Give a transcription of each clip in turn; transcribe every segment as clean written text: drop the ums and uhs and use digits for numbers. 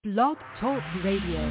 Blog Talk Radio.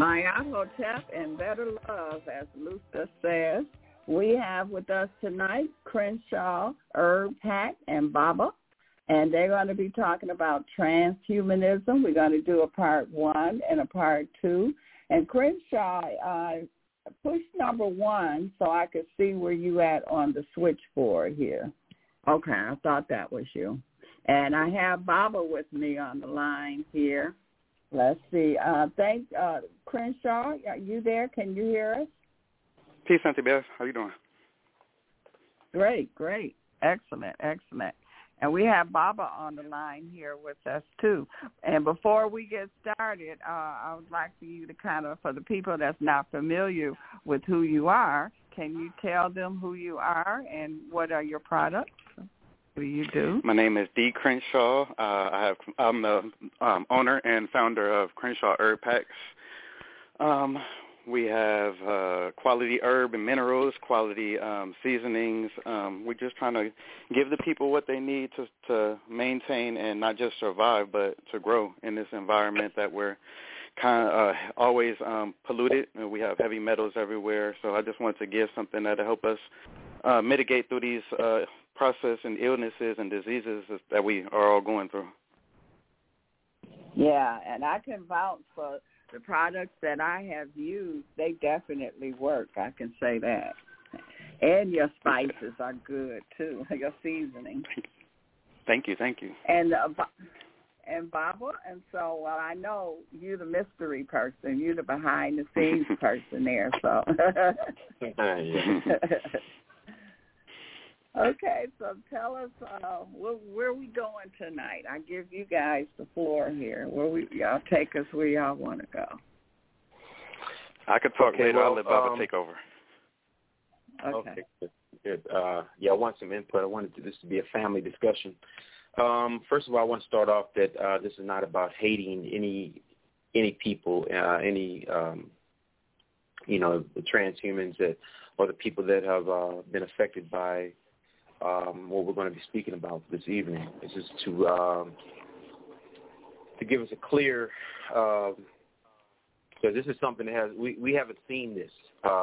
Mayahotep and Better Love, as Lucia says. We have with us tonight Crenshaw, Herb Pack, and Baba, and they're going to be talking about transhumanism. We're going to do a part 1 and a part 2. And Crenshaw, push number 1 so I could see where you at on the switchboard here. Okay, I thought that was you. And I have Baba with me on the line here. Let's see. Crenshaw, are you there? Can you hear us? Peace, Auntie Beth. How you doing? Great. Excellent. And we have Baba on the line here with us, too. And before we get started, I would like for you to kind of, for the people that's not familiar with who you are, can you tell them who you are and what are your products? What do you do? My name is Dee Crenshaw. I'm the owner and founder of Crenshaw Herb Packs. We have quality herb and minerals, quality seasonings. We're just trying to give the people what they need to maintain and not just survive, but to grow in this environment that we're kind of always polluted. We have heavy metals everywhere. So I just wanted to give something that will help us mitigate through these process and illnesses and diseases that we are all going through. Yeah, and I can vouch for the products that I have used. They definitely work. I can say that. And your spices are good, too, your seasoning. Thank you. And Baba, and so, well, I know you're the mystery person. You're the behind-the-scenes person there, so. Okay, so tell us where are we going tonight? I give you guys the floor here. Y'all take us where y'all want to go. I could talk later. Well, I'll let Baba take over. Okay. Good. I want some input. I wanted this to be a family discussion. First of all, I want to start off that this is not about hating any people, the transhumans or the people that have been affected by what we're going to be speaking about this evening. This is to give us a clear, because this is something that we haven't seen this,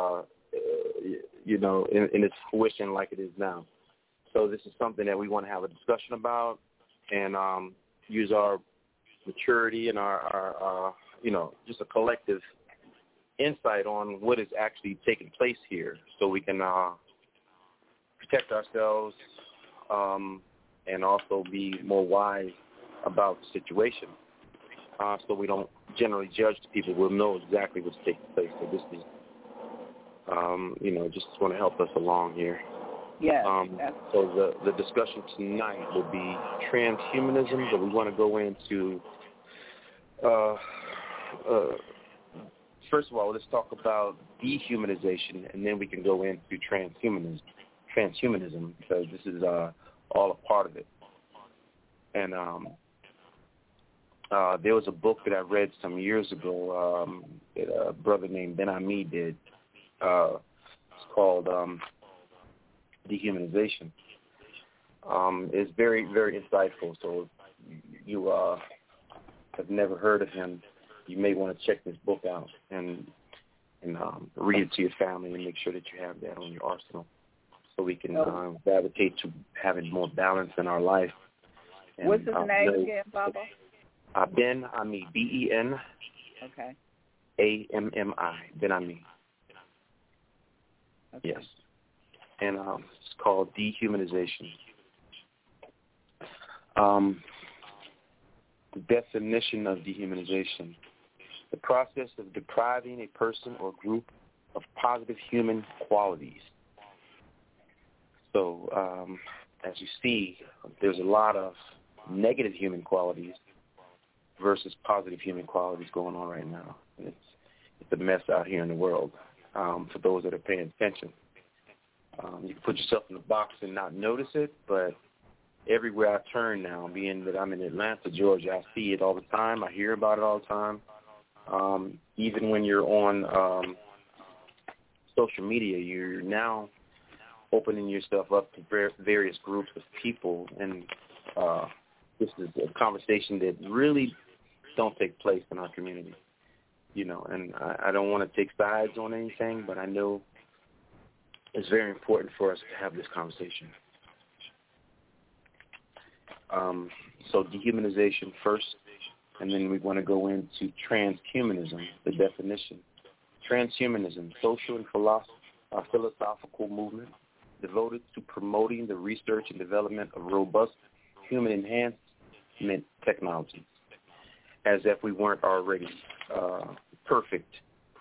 in its fruition like it is now. So this is something that we want to have a discussion about and use our maturity and our just a collective insight on what is actually taking place here, so we can protect ourselves and also be more wise about the situation, so we don't generally judge the people. We'll know exactly what's taking place. So this is, just want to help us along here. Yes. So the discussion tonight will be transhumanism, but we want to go into, first of all, let's talk about dehumanization, and then we can go into transhumanism, because this is all a part of it. And there was a book that I read some years ago that a brother named Ben Ami did. It's called Dehumanization. It's very, very insightful. So if you have never heard of him, you may want to check this book out and read it to your family and make sure that you have that on your arsenal, so we can gravitate to having more balance in our life. And, what's his name again, Baba? Ben Ami, B-E-N. Okay. A-M-M-I, Ben Ami. Okay. Yes. And it's called Dehumanization. The definition of dehumanization: the process of depriving a person or group of positive human qualities. So, as you see, there's a lot of negative human qualities versus positive human qualities going on right now. And it's a mess out here in the world, for those that are paying attention. You can put yourself in a box and not notice it, but everywhere I turn now, being that I'm in Atlanta, Georgia, I see it all the time. I hear about it all the time. Even when you're on social media, you're now opening yourself up to various groups of people, and this is a conversation that really don't take place in our community. and I don't want to take sides on anything, but I know it's very important for us to have this conversation. So dehumanization first, and then we want to go into transhumanism, the definition. Transhumanism, social and philosophical movement devoted to promoting the research and development of robust human enhancement technologies, as if we weren't already perfect.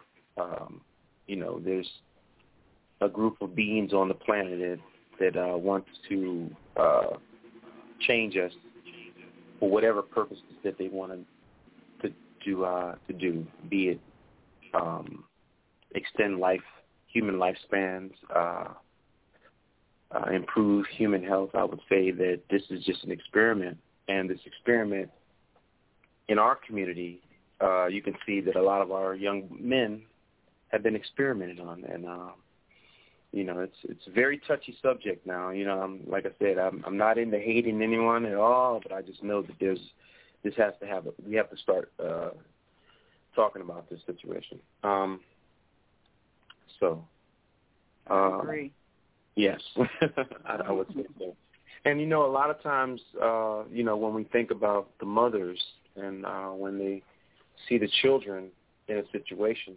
There's a group of beings on the planet that wants to change us for whatever purposes that they want to do, be it extend human lifespans, improve human health. I would say that this is just an experiment, and this experiment in our community, you can see that a lot of our young men have been experimented on, and it's a very touchy subject now. Like I said, I'm not into hating anyone at all, but I just know that we have to start talking about this situation. I agree. Yes, I would say so. And a lot of times, when we think about the mothers and when they see the children in a situation,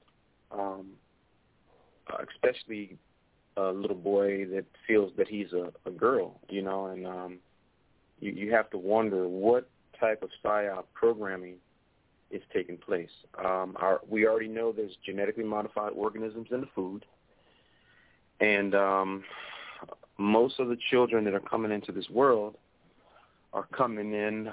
especially a little boy that feels that he's a girl, and you have to wonder what type of psyop programming is taking place. We already know there's genetically modified organisms in the food, and most of the children that are coming into this world are coming in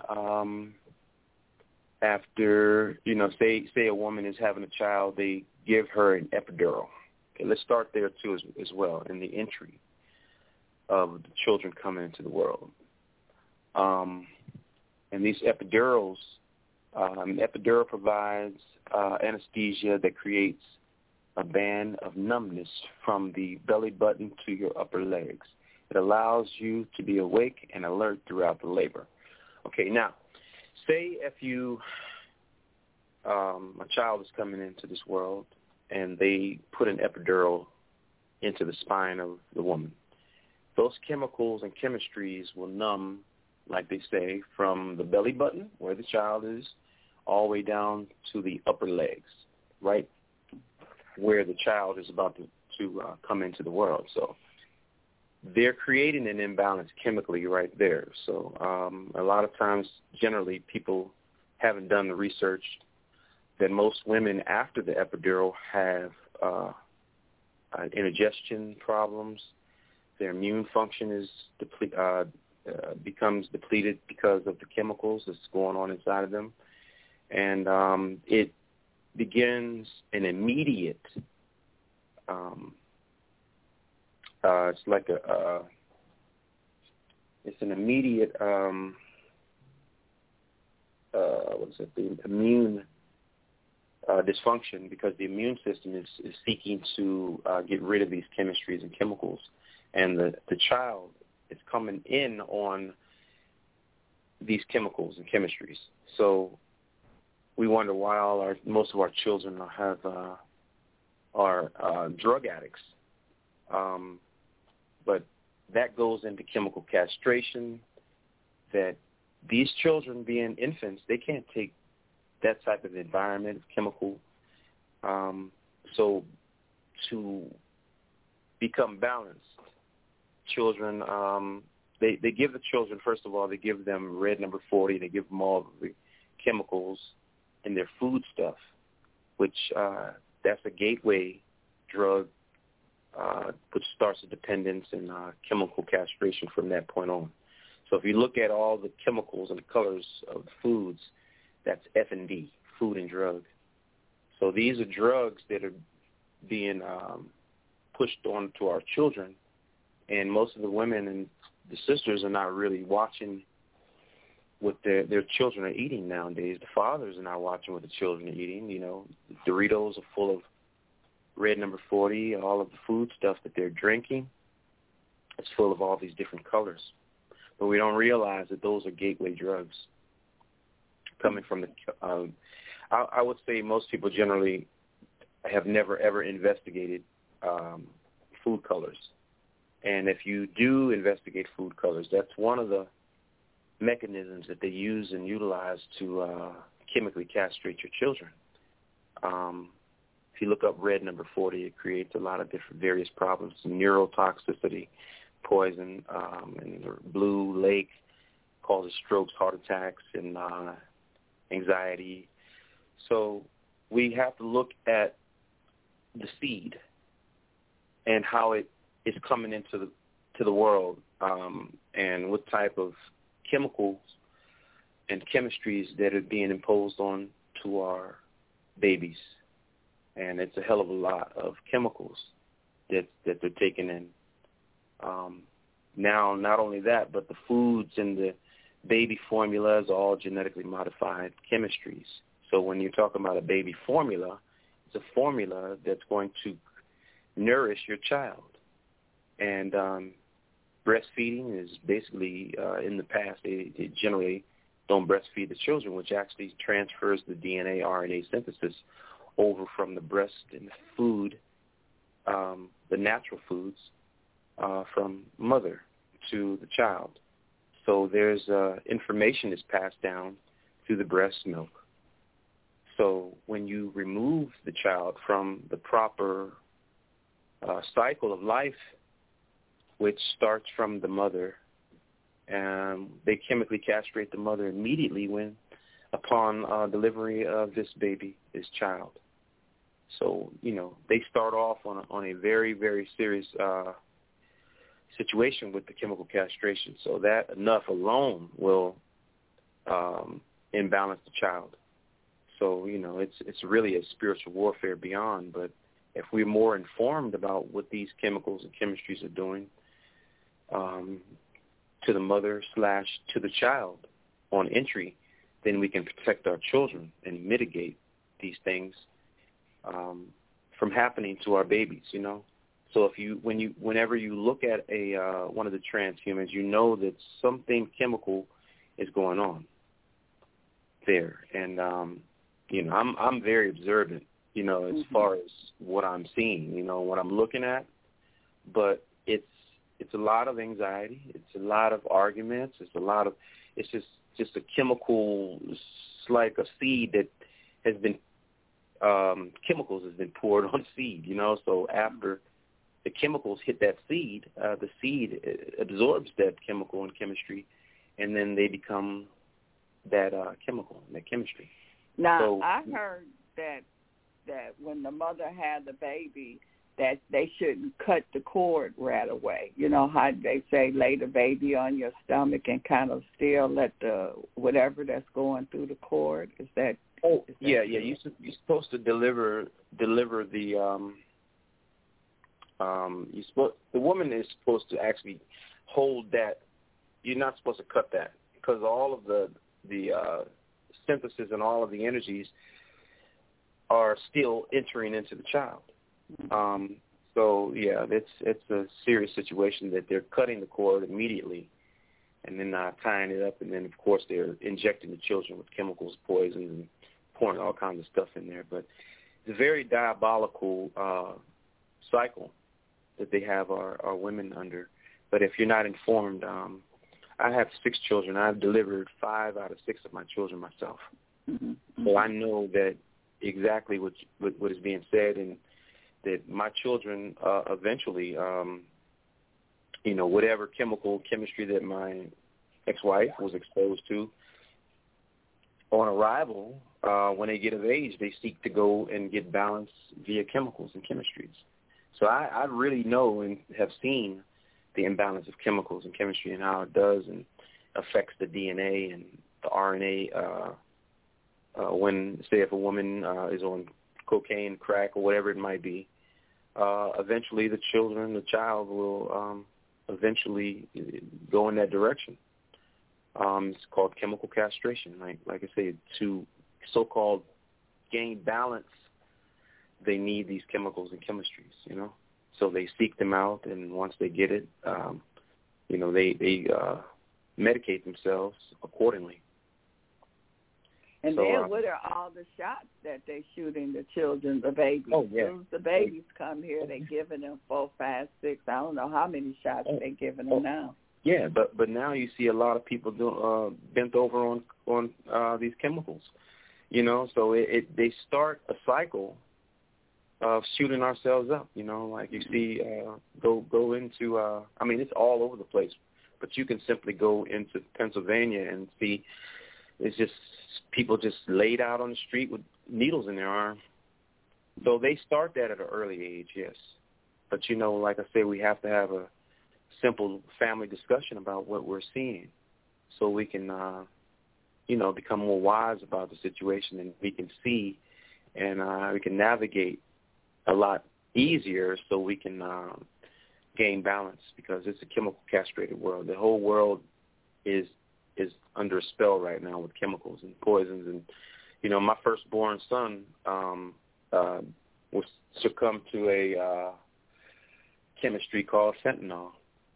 after, say a woman is having a child, they give her an epidural. Okay, let's start there too as well, in the entry of the children coming into the world. And these epidurals, epidural provides anesthesia that creates a band of numbness from the belly button to your upper legs. It allows you to be awake and alert throughout the labor. Okay, now, say if a child is coming into this world and they put an epidural into the spine of the woman. Those chemicals and chemistries will numb, like they say, from the belly button, where the child is, all the way down to the upper legs, right where the child is about to come into the world. So they're creating an imbalance chemically right there. So a lot of times, generally, people haven't done the research that most women after the epidural have indigestion problems. Their immune function is becomes depleted because of the chemicals that's going on inside of them. And it begins an immediate, it's like it's an immediate, the immune dysfunction, because the immune system is seeking to get rid of these chemistries and chemicals. And the child is coming in on these chemicals and chemistries. So we wonder why most of our children are drug addicts. But that goes into chemical castration, that these children being infants, they can't take that type of environment, chemical. So to become balanced, children, they give the children, first of all, they give them red number 40. They give them all the chemicals in their food stuff, which that's a gateway drug, which starts a dependence and chemical castration from that point on. So if you look at all the chemicals and the colors of the foods, that's F&D, food and drug. So these are drugs that are being pushed on to our children, and most of the women and the sisters are not really watching what their children are eating nowadays. The fathers are not watching what the children are eating. The Doritos are full of red number 40, all of the food stuff that they're drinking. It's full of all these different colors. But we don't realize that those are gateway drugs coming from the I would say most people generally have never, ever investigated food colors. And if you do investigate food colors, that's one of the mechanisms that they use and utilize to chemically castrate your children. If you look up red number 40, it creates a lot of different various problems, neurotoxicity, poison, and the blue lake causes strokes, heart attacks, and anxiety. So we have to look at the seed and how it is coming into the world, and what type of chemicals and chemistries that are being imposed on to our babies. And it's a hell of a lot of chemicals that they're taking in. Now, not only that, but the foods and the baby formulas are all genetically modified chemistries. So when you're talking about a baby formula, it's a formula that's going to nourish your child. And breastfeeding is basically, in the past, they generally don't breastfeed the children, which actually transfers the DNA, RNA synthesis over from the breast and the food, the natural foods, from mother to the child. So there's information is passed down through the breast milk. So when you remove the child from the proper cycle of life, which starts from the mother, and they chemically castrate the mother immediately upon delivery of this baby, this child. So, they start off on a very, very serious situation with the chemical castration. So that enough alone will imbalance the child. So, it's really a spiritual warfare beyond. But if we're more informed about what these chemicals and chemistries are doing to the mother / to the child on entry, then we can protect our children and mitigate these things from happening to our babies, So whenever you look at one of the transhumans, you know that something chemical is going on there. And I'm very observant, as far as what I'm seeing, what I'm looking at. But it's a lot of anxiety. It's a lot of arguments. It's just a chemical. It's like a seed that has been chemicals has been poured on seed. So after the chemicals hit that seed, the seed absorbs that chemical and chemistry, and then they become that chemical and that chemistry. Now, I heard that when the mother had the baby, that they shouldn't cut the cord right away. How they say lay the baby on your stomach and kind of still let the whatever that's going through the cord. Is that? Oh, yeah. You're supposed to deliver the the woman is supposed to actually hold that. You're not supposed to cut that because all of the synthesis and all of the energies are still entering into the child. So yeah, it's a serious situation that they're cutting the cord immediately and then tying it up, and then of course they're injecting the children with chemicals, poisons, and pouring all kinds of stuff in there. But it's a very diabolical cycle that they have our women under. But if you're not informed, I have 6 children. I've delivered 5 out of 6 of my children myself. Mm-hmm. So I know that exactly what is being said, and that my children eventually, whatever chemistry that my ex-wife was exposed to, on arrival, when they get of age, they seek to go and get balance via chemicals and chemistries. So I really know and have seen the imbalance of chemicals and chemistry and how it does and affects the DNA and the RNA. When, say, if a woman is on cocaine, crack, or whatever it might be, eventually the child will eventually go in that direction. It's called chemical castration. Like I say, to so-called gain balance, they need these chemicals and chemistries, So they seek them out, and once they get it, they medicate themselves accordingly. And so, then what are all the shots that they shooting the children, the babies? Oh, yeah. As soon as the babies come here, they giving them 4, 5, 6. I don't know how many shots they giving them now. Yeah, but now you see a lot of people bent over on these chemicals, you know. So they start a cycle of shooting ourselves up, you know. Like you see, go into. I mean, it's all over the place, but you can simply go into Pennsylvania and see. It's just people just laid out on the street with needles in their arm. So they start that at an early age, yes. But, you know, like I say, we have to have a simple family discussion about what we're seeing so we can, you know, become more wise about the situation, and we can see and we can navigate a lot easier so we can gain balance, because it's a chemical castrated world. The whole world is under a spell right now with chemicals and poisons. And, you know, my firstborn son was succumbed to a chemistry called fentanyl.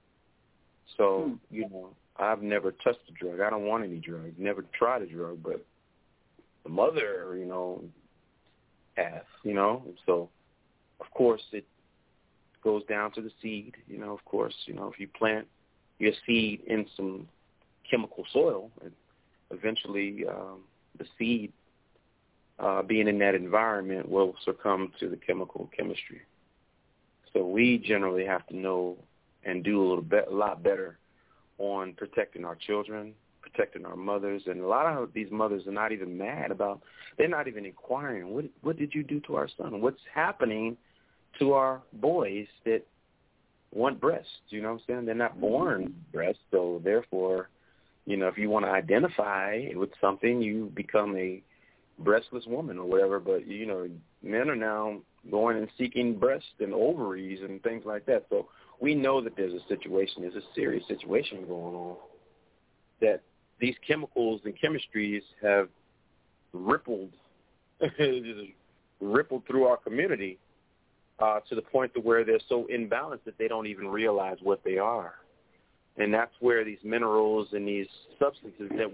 So, you know, I've never touched a drug. I don't want any drugs. Never tried a drug, but the mother, you know, has, you know. So, of course, it goes down to the seed. You know, of course, you know, if you plant your seed in some chemical soil, eventually the seed being in that environment will succumb to the chemistry. So we generally have to know and do a lot better on protecting our children, protecting our mothers. And a lot of these mothers are not even mad about, they're not even inquiring, what did you do to our son? What's happening to our boys that want breasts? You know what I'm saying? They're not born breasts, so therefore, you know, if you want to identify with something, you become a breastless woman or whatever. But, you know, men are now going and seeking breasts and ovaries and things like that. So we know that there's a serious situation going on, that these chemicals and chemistries have rippled through our community to the point to where they're so imbalanced that they don't even realize what they are. And that's where these minerals and these substances that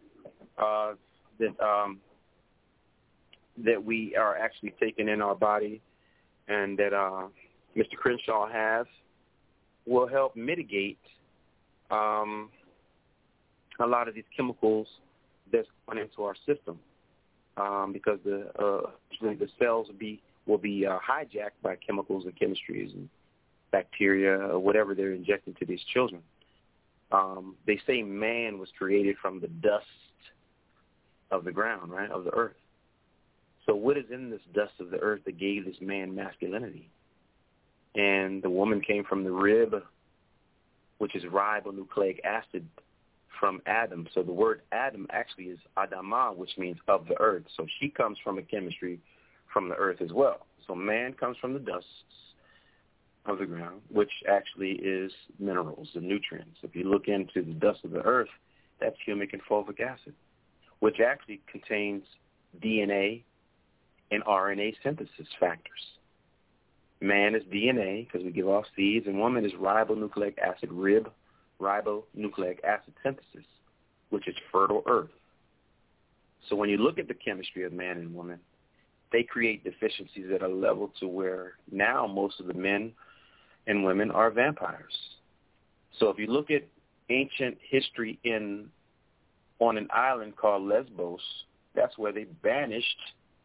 that we are actually taking in our body, and that Mr. Crenshaw has, will help mitigate a lot of these chemicals that's going into our system, because the cells will be hijacked by chemicals and chemistries and bacteria or whatever they're injecting to these children. They say man was created from the dust of the ground, right, of the earth. So what is in this dust of the earth that gave this man masculinity? And the woman came from the rib, which is ribonucleic acid from Adam. So the word Adam actually is Adamah, which means of the earth. So she comes from a chemistry from the earth as well. So man comes from the dust of the ground, which actually is minerals and nutrients. If you look into the dust of the earth, that's humic and fulvic acid, which actually contains DNA and RNA synthesis factors. Man is DNA, because we give off seeds, and woman is ribonucleic acid, ribonucleic acid synthesis, which is fertile earth. So when you look at the chemistry of man and woman, they create deficiencies at a level to where now most of the men and women are vampires. So if you look at ancient history on an island called Lesbos, that's where they banished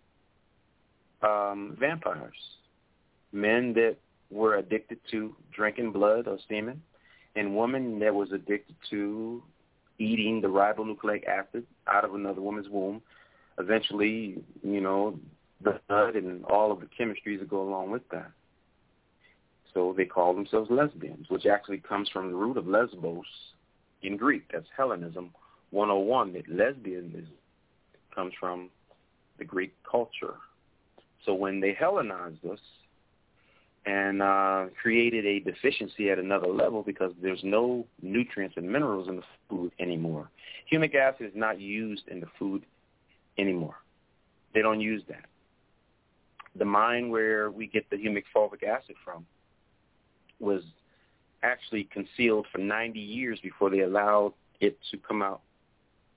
vampires, men that were addicted to drinking blood or semen, and women that was addicted to eating the ribonucleic acid out of another woman's womb. Eventually, you know, the blood and all of the chemistries that go along with that. So they call themselves lesbians, which actually comes from the root of lesbos in Greek. That's Hellenism 101, that lesbianism comes from the Greek culture. So when they Hellenized us and created a deficiency at another level, because there's no nutrients and minerals in the food anymore. Humic acid is not used in the food anymore. They don't use that. The mine where we get the humic fulvic acid from was actually concealed for 90 years before they allowed it to come out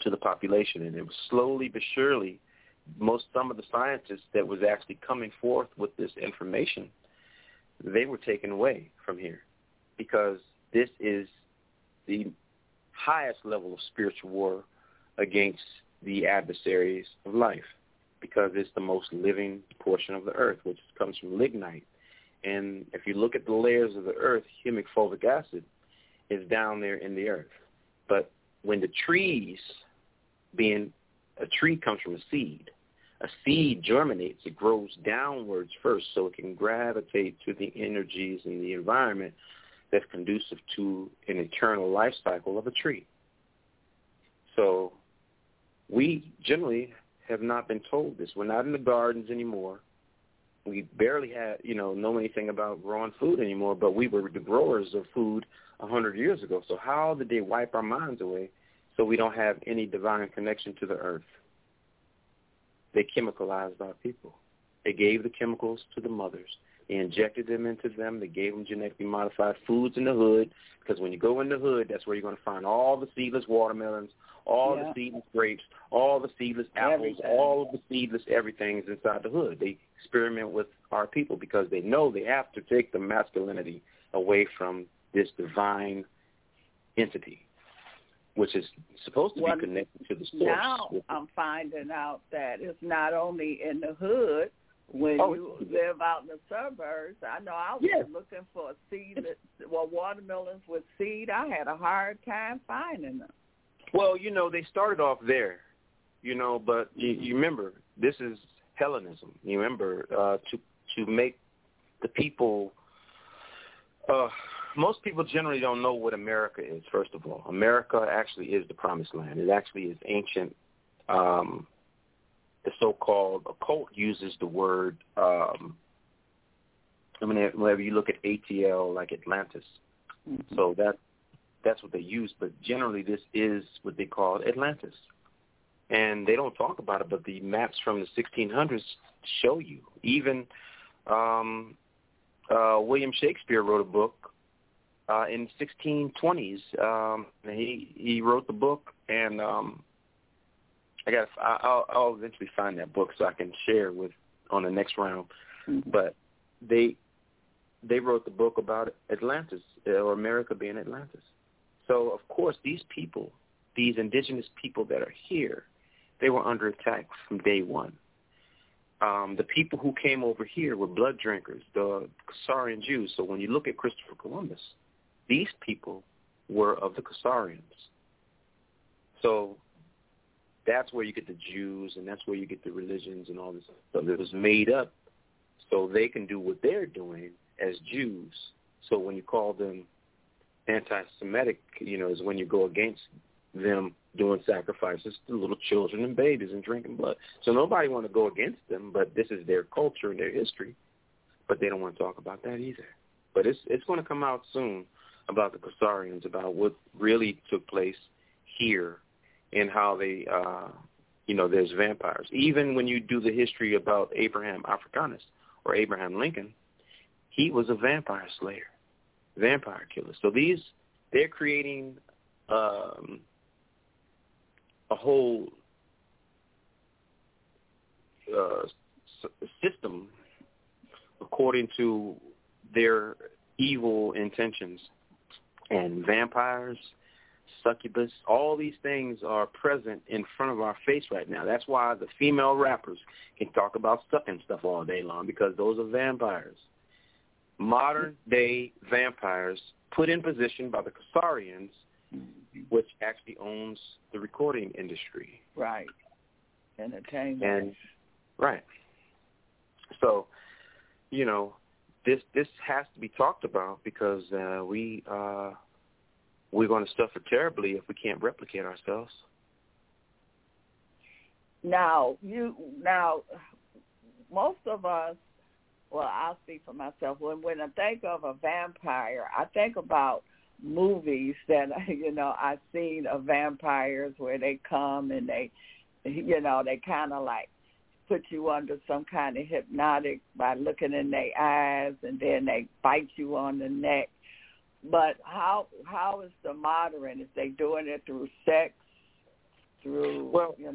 to the population. And it was slowly but surely, some of the scientists that was actually coming forth with this information, they were taken away from here, because this is the highest level of spiritual war against the adversaries of life, because it's the most living portion of the earth, which comes from lignite. And if you look at the layers of the earth, humic fulvic acid is down there in the earth. But when the trees, being a tree comes from a seed germinates, it grows downwards first so it can gravitate to the energies in the environment that's conducive to an eternal life cycle of a tree. So we generally have not been told this. We're not in the gardens anymore. We barely know anything about growing food anymore, but we were the growers of food 100 years ago. So how did they wipe our minds away so we don't have any divine connection to the earth? They chemicalized our people. They gave the chemicals to the mothers. They injected them into them. They gave them genetically modified foods in the hood, because when you go in the hood, that's where you're going to find all the seedless watermelons, all the seedless grapes, all the seedless apples, all of the seedless everything's inside the hood. They experiment with our people because they know they have to take the masculinity away from this divine entity, which is supposed to be connected to the source. Now I'm finding out that it's not only in the hood. When you live out in the suburbs, I know I was looking for watermelons with seed. I had a hard time finding them. Well, they started off there, but you remember, this is Hellenism. You remember, to make the people, most people generally don't know what America is, first of all. America actually is the promised land. It actually is ancient. The so-called occult uses the word, whenever you look at ATL, like Atlantis. Mm-hmm. So that's what they use, but generally this is what they call Atlantis. And they don't talk about it, but the maps from the 1600s show you. Even William Shakespeare wrote a book in the 1620s. He wrote the book, and I'll eventually find that book so I can share on the next round. Mm-hmm. But they wrote the book about Atlantis, or America being Atlantis. So, of course, these people, these indigenous people that are here, they were under attack from day one. The people who came over here were blood drinkers, the Khazarian Jews. So when you look at Christopher Columbus, these people were of the Khazarians. So that's where you get the Jews, and that's where you get the religions and all this stuff. It was made up so they can do what they're doing as Jews. So when you call them anti-Semitic, is when you go against them doing sacrifices to little children and babies and drinking blood. So nobody want to go against them, but this is their culture and their history. But they don't want to talk about that either. But it's going to come out soon about the Khazarians, about what really took place here and how they, there's vampires. Even when you do the history about Abraham Africanus or Abraham Lincoln, he was a vampire slayer, vampire killer. So they're creating a whole system according to their evil intentions. And vampires, succubus, all these things are present in front of our face right now. That's why the female rappers can talk about sucking stuff all day long, because those are vampires. Modern-day vampires put in position by the Khazarians, which actually owns the recording industry. Right. Entertainment. And, right. So, this has to be talked about, because we're going to suffer terribly if we can't replicate ourselves. Now, most of us, well, I'll speak for myself. When I think of a vampire, I think about movies that, I've seen of vampires where they come and they kind of like put you under some kind of hypnotic by looking in their eyes, and then they bite you on the neck. But how is the modern? Is they doing it through sex, through,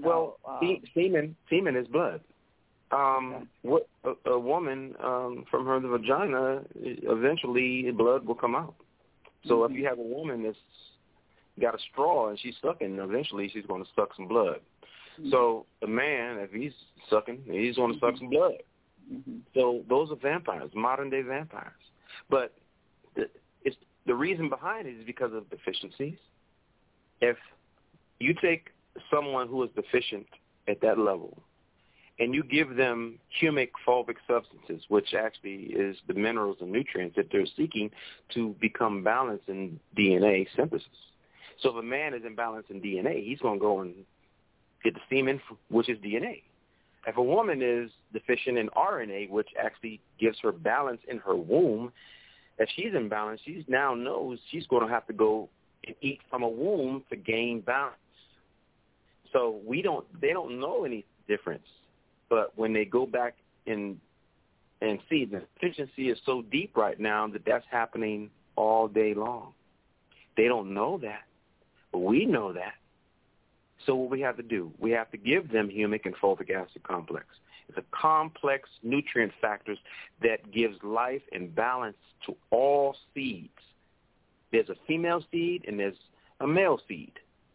semen is blood. What a woman from her vagina, eventually blood will come out. So if you have a woman that's got a straw and she's sucking, eventually she's going to suck some blood. So the man, if he's sucking, he's going to suck some blood. So those are vampires, modern-day vampires. But the reason behind it is because of deficiencies. If you take someone who is deficient at that level and you give them humic fulvic substances, which actually is the minerals and nutrients that they're seeking to become balanced in DNA synthesis. So if a man is imbalanced in DNA, he's going to go and get the semen, which is DNA. If a woman is deficient in RNA, which actually gives her balance in her womb, if she's imbalanced, she now knows she's going to have to go and eat from a womb to gain balance. So they don't know any difference. But when they go back and see, the deficiency is so deep right now that that's happening all day long. They don't know that, but we know that. So what we have to do, we have to give them humic and fulvic acid complex. It's a complex nutrient factors that gives life and balance to all seeds. There's a female seed and there's a male seed.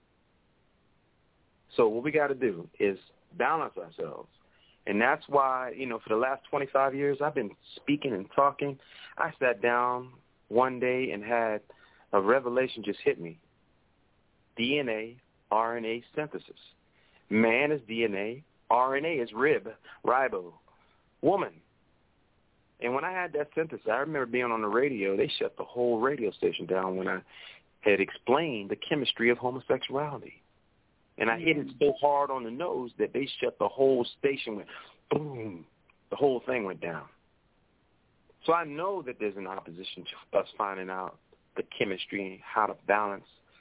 So what we got to do is balance ourselves. And that's why, for the last 25 years, I've been speaking and talking. I sat down one day and had a revelation just hit me. DNA, RNA synthesis. Man is DNA. RNA is ribo, woman. And when I had that synthesis, I remember being on the radio. They shut the whole radio station down when I had explained the chemistry of homosexuality. And I hit it so hard on the nose that they shut the whole station. Went boom. The whole thing went down. So I know that there's an opposition to us finding out the chemistry and how to balance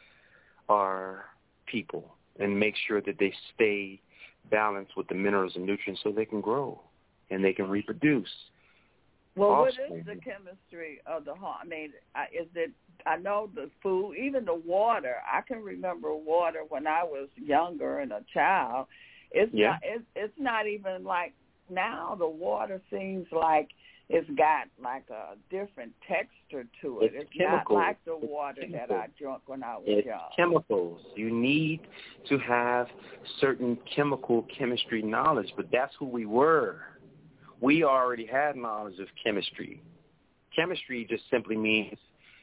our people and make sure that they stay balanced with the minerals and nutrients so they can grow and they can reproduce. Well, what is the chemistry of the home? I mean, is it? I know the food, even the water. I can remember water when I was younger and a child. It's not even like now. The water seems like it's got like a different texture to it. It's not like the water that I drank when I was young. Chemicals. You need to have certain chemistry knowledge, but that's who we were. We already had knowledge of chemistry. Chemistry just simply means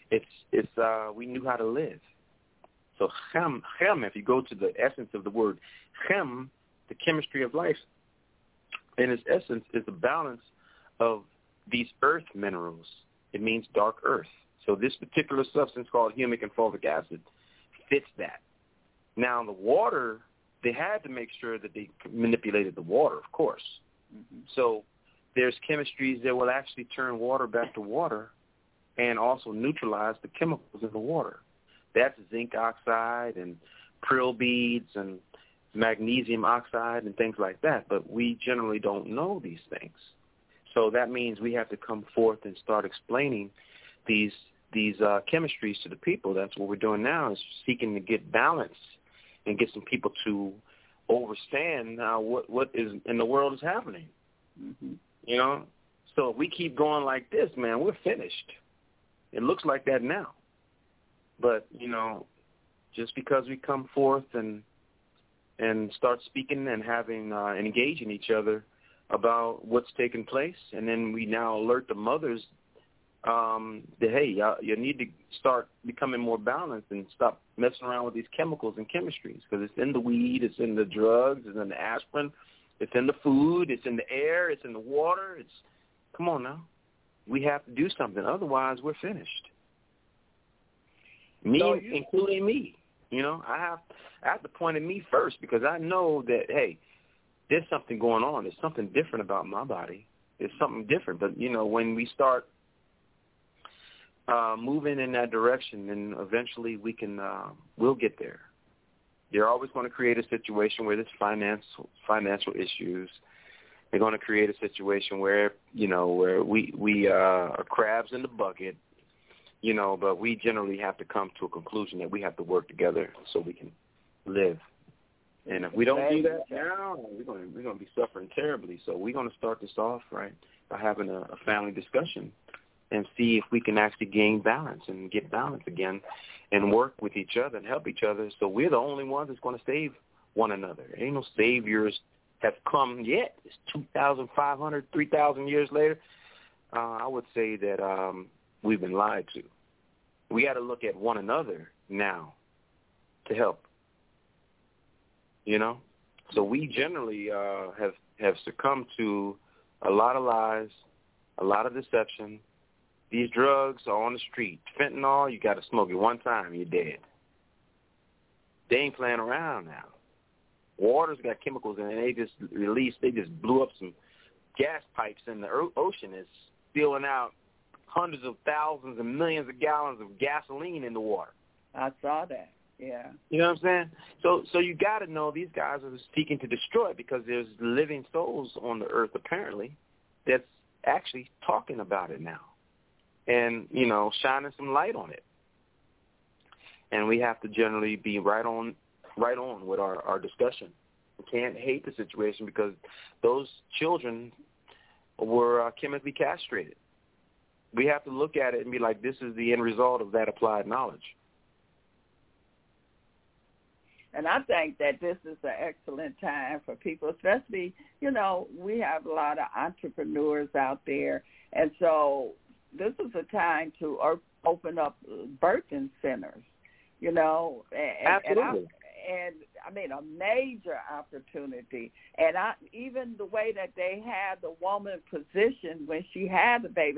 we knew how to live. So chem, if you go to the essence of the word chem, the chemistry of life, in its essence is the balance of these earth minerals. It means dark earth. So this particular substance called humic and fulvic acid fits that. Now the water, they had to make sure that they manipulated the water, of course. So there's chemistries that will actually turn water back to water and also neutralize the chemicals in the water. That's zinc oxide and prill beads and magnesium oxide and things like that, but we generally don't know these things. So that means we have to come forth and start explaining these chemistries to the people. That's what we're doing now, is seeking to get balance and get some people to understand what is in the world is happening. So if we keep going like this, man, we're finished. It looks like that now. But, just because we come forth and start speaking and having and engaging each other about what's taking place, and then we now alert the mothers that, hey, you need to start becoming more balanced and stop messing around with these chemicals and chemistries, because it's in the weed, it's in the drugs, it's in the aspirin, it's in the food, it's in the air, it's in the water. Come on now. We have to do something. Otherwise, we're finished. Including me. I have to point at me first, because I know that, hey, there's something going on. There's something different about my body. There's something different. But, when we start moving in that direction, then eventually we'll get there. They're always going to create a situation where there's financial issues. They're going to create a situation where, where we are crabs in the bucket, but we generally have to come to a conclusion that we have to work together so we can live. And if we don't do that now, we're going to be suffering terribly. So we're going to start this off, right, by having a family discussion and see if we can actually gain balance and get balance again and work with each other and help each other. So we're the only ones that's going to save one another. Ain't no saviors have come yet. It's 2,500, 3,000 years later. I would say that we've been lied to. We got to look at one another now to help. You know? So we generally have succumbed to a lot of lies, a lot of deception. These drugs are on the street. Fentanyl, you got to smoke it one time, you're dead. They ain't playing around now. Water's got chemicals in it. They just blew up some gas pipes in the ocean. It's spilling out hundreds of thousands and millions of gallons of gasoline in the water. I saw that. Yeah. You know what I'm saying? So you got to know these guys are seeking to destroy it because there's living souls on the earth apparently that's actually talking about it now and, you know, shining some light on it. And we have to generally be right on with our discussion. We can't hate the situation because those children were chemically castrated. We have to look at it and be like, this is the end result of that applied knowledge. And I think that this is an excellent time for people, especially, you know, we have a lot of entrepreneurs out there. And so this is a time to open up birthing centers, you know. Absolutely. And I mean, a major opportunity. And even the way that they had the woman positioned when she had the baby,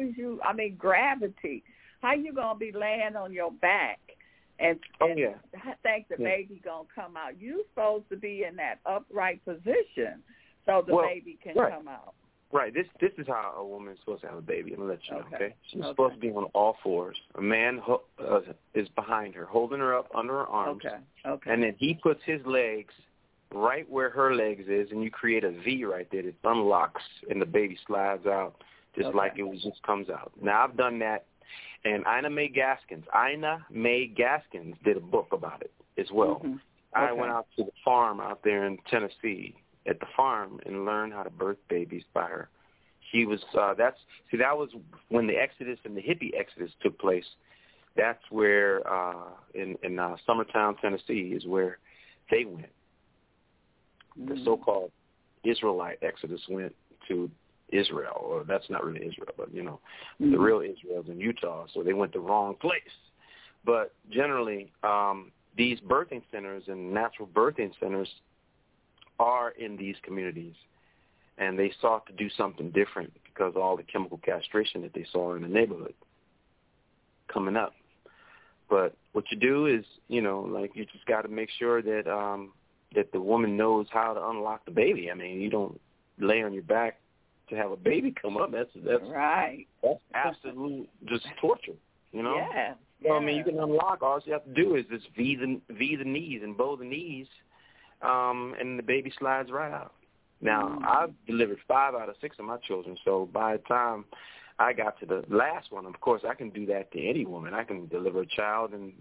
gravity. How you going to be laying on your back? And I think the baby going to come out. You're supposed to be in that upright position so the baby can come out. Right. This is how a woman is supposed to have a baby. I'm going to let you know, okay? She's supposed to be on all fours. A man is behind her, holding her up under her arms. Okay. And then he puts his legs right where her legs is, and you create a V right there that unlocks, and the baby slides out just like it just comes out. Now, I've done that. And Ina May Gaskins did a book about it as well. Mm-hmm. I went out to the farm out there in Tennessee at the farm and learned how to birth babies by her. She was that was when the Exodus and the hippie Exodus took place. That's where in Summertown, Tennessee, is where they went. Mm-hmm. The so-called Israelite Exodus went to Israel, or that's not really Israel, but, you know, the real Israel's in Utah, so they went the wrong place. But generally, these birthing centers and natural birthing centers are in these communities, and they sought to do something different because of all the chemical castration that they saw in the neighborhood coming up. But what you do is, you know, like you just got to make sure that that the woman knows how to unlock the baby. I mean, you don't lay on your back to have a baby come up. That's right. That's absolute just torture, you know? Yeah. So, I mean, you can unlock. All you have to do is just V the knees and bow the knees, and the baby slides right out. Now, I've delivered 5 out of 6 of my children, so by the time I got to the last one, of course, I can do that to any woman. I can deliver a child in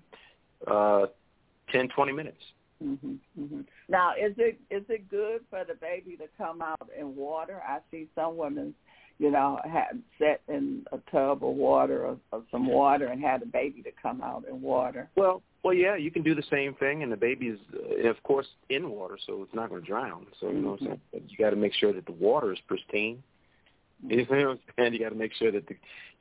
10, 20 minutes. Mm-hmm, mm-hmm. Now, is it good for the baby to come out in water? I see some women, you know, have set in a tub of water or some water and had the baby to come out in water. Well, yeah, you can do the same thing, and the baby is, of course, in water, so it's not going to drown. So, you know what I'm saying? But you got to make sure that the water is pristine. You know what I'm saying? You got to make sure that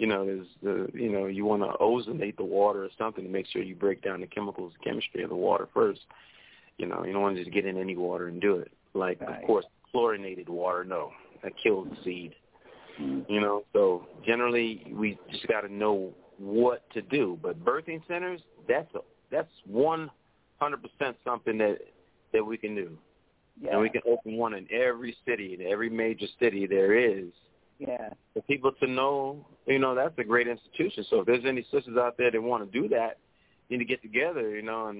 you want to ozonate the water or something to make sure you break down the chemicals, the chemistry of the water first. You know, you don't want to just get in any water and do it. Like, of course, chlorinated water, no, that kills the seed. Mm-hmm. You know, so generally we just got to know what to do. But birthing centers, that's 100% something that we can do. Yeah. And we can open one in every city, in every major city there is. Yeah. For people to know, you know, that's a great institution. So if there's any sisters out there that want to do that, you need to get together, you know,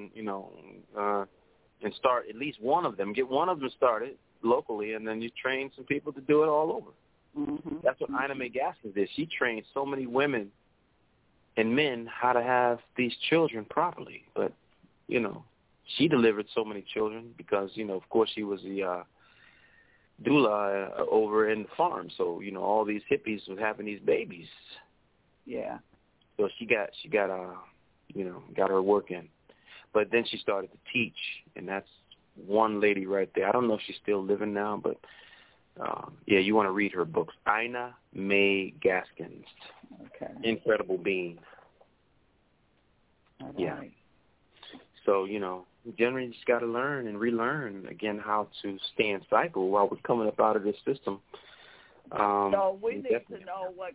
and start at least one of them. Get one of them started locally, and then you train some people to do it all over. Mm-hmm. That's what Ina May Gaskins did. She trained so many women and men how to have these children properly. But, you know, she delivered so many children because, of course she was the doula over in the farm. So, all these hippies were having these babies. Yeah. So she got her work in. But then she started to teach, and that's one lady right there. I don't know if she's still living now, but, you want to read her books. Ina May Gaskins. Okay. Incredible being. All right. Yeah. So, generally you just got to learn and relearn, again, how to stay in cycle while we're coming up out of this system. So we need to know what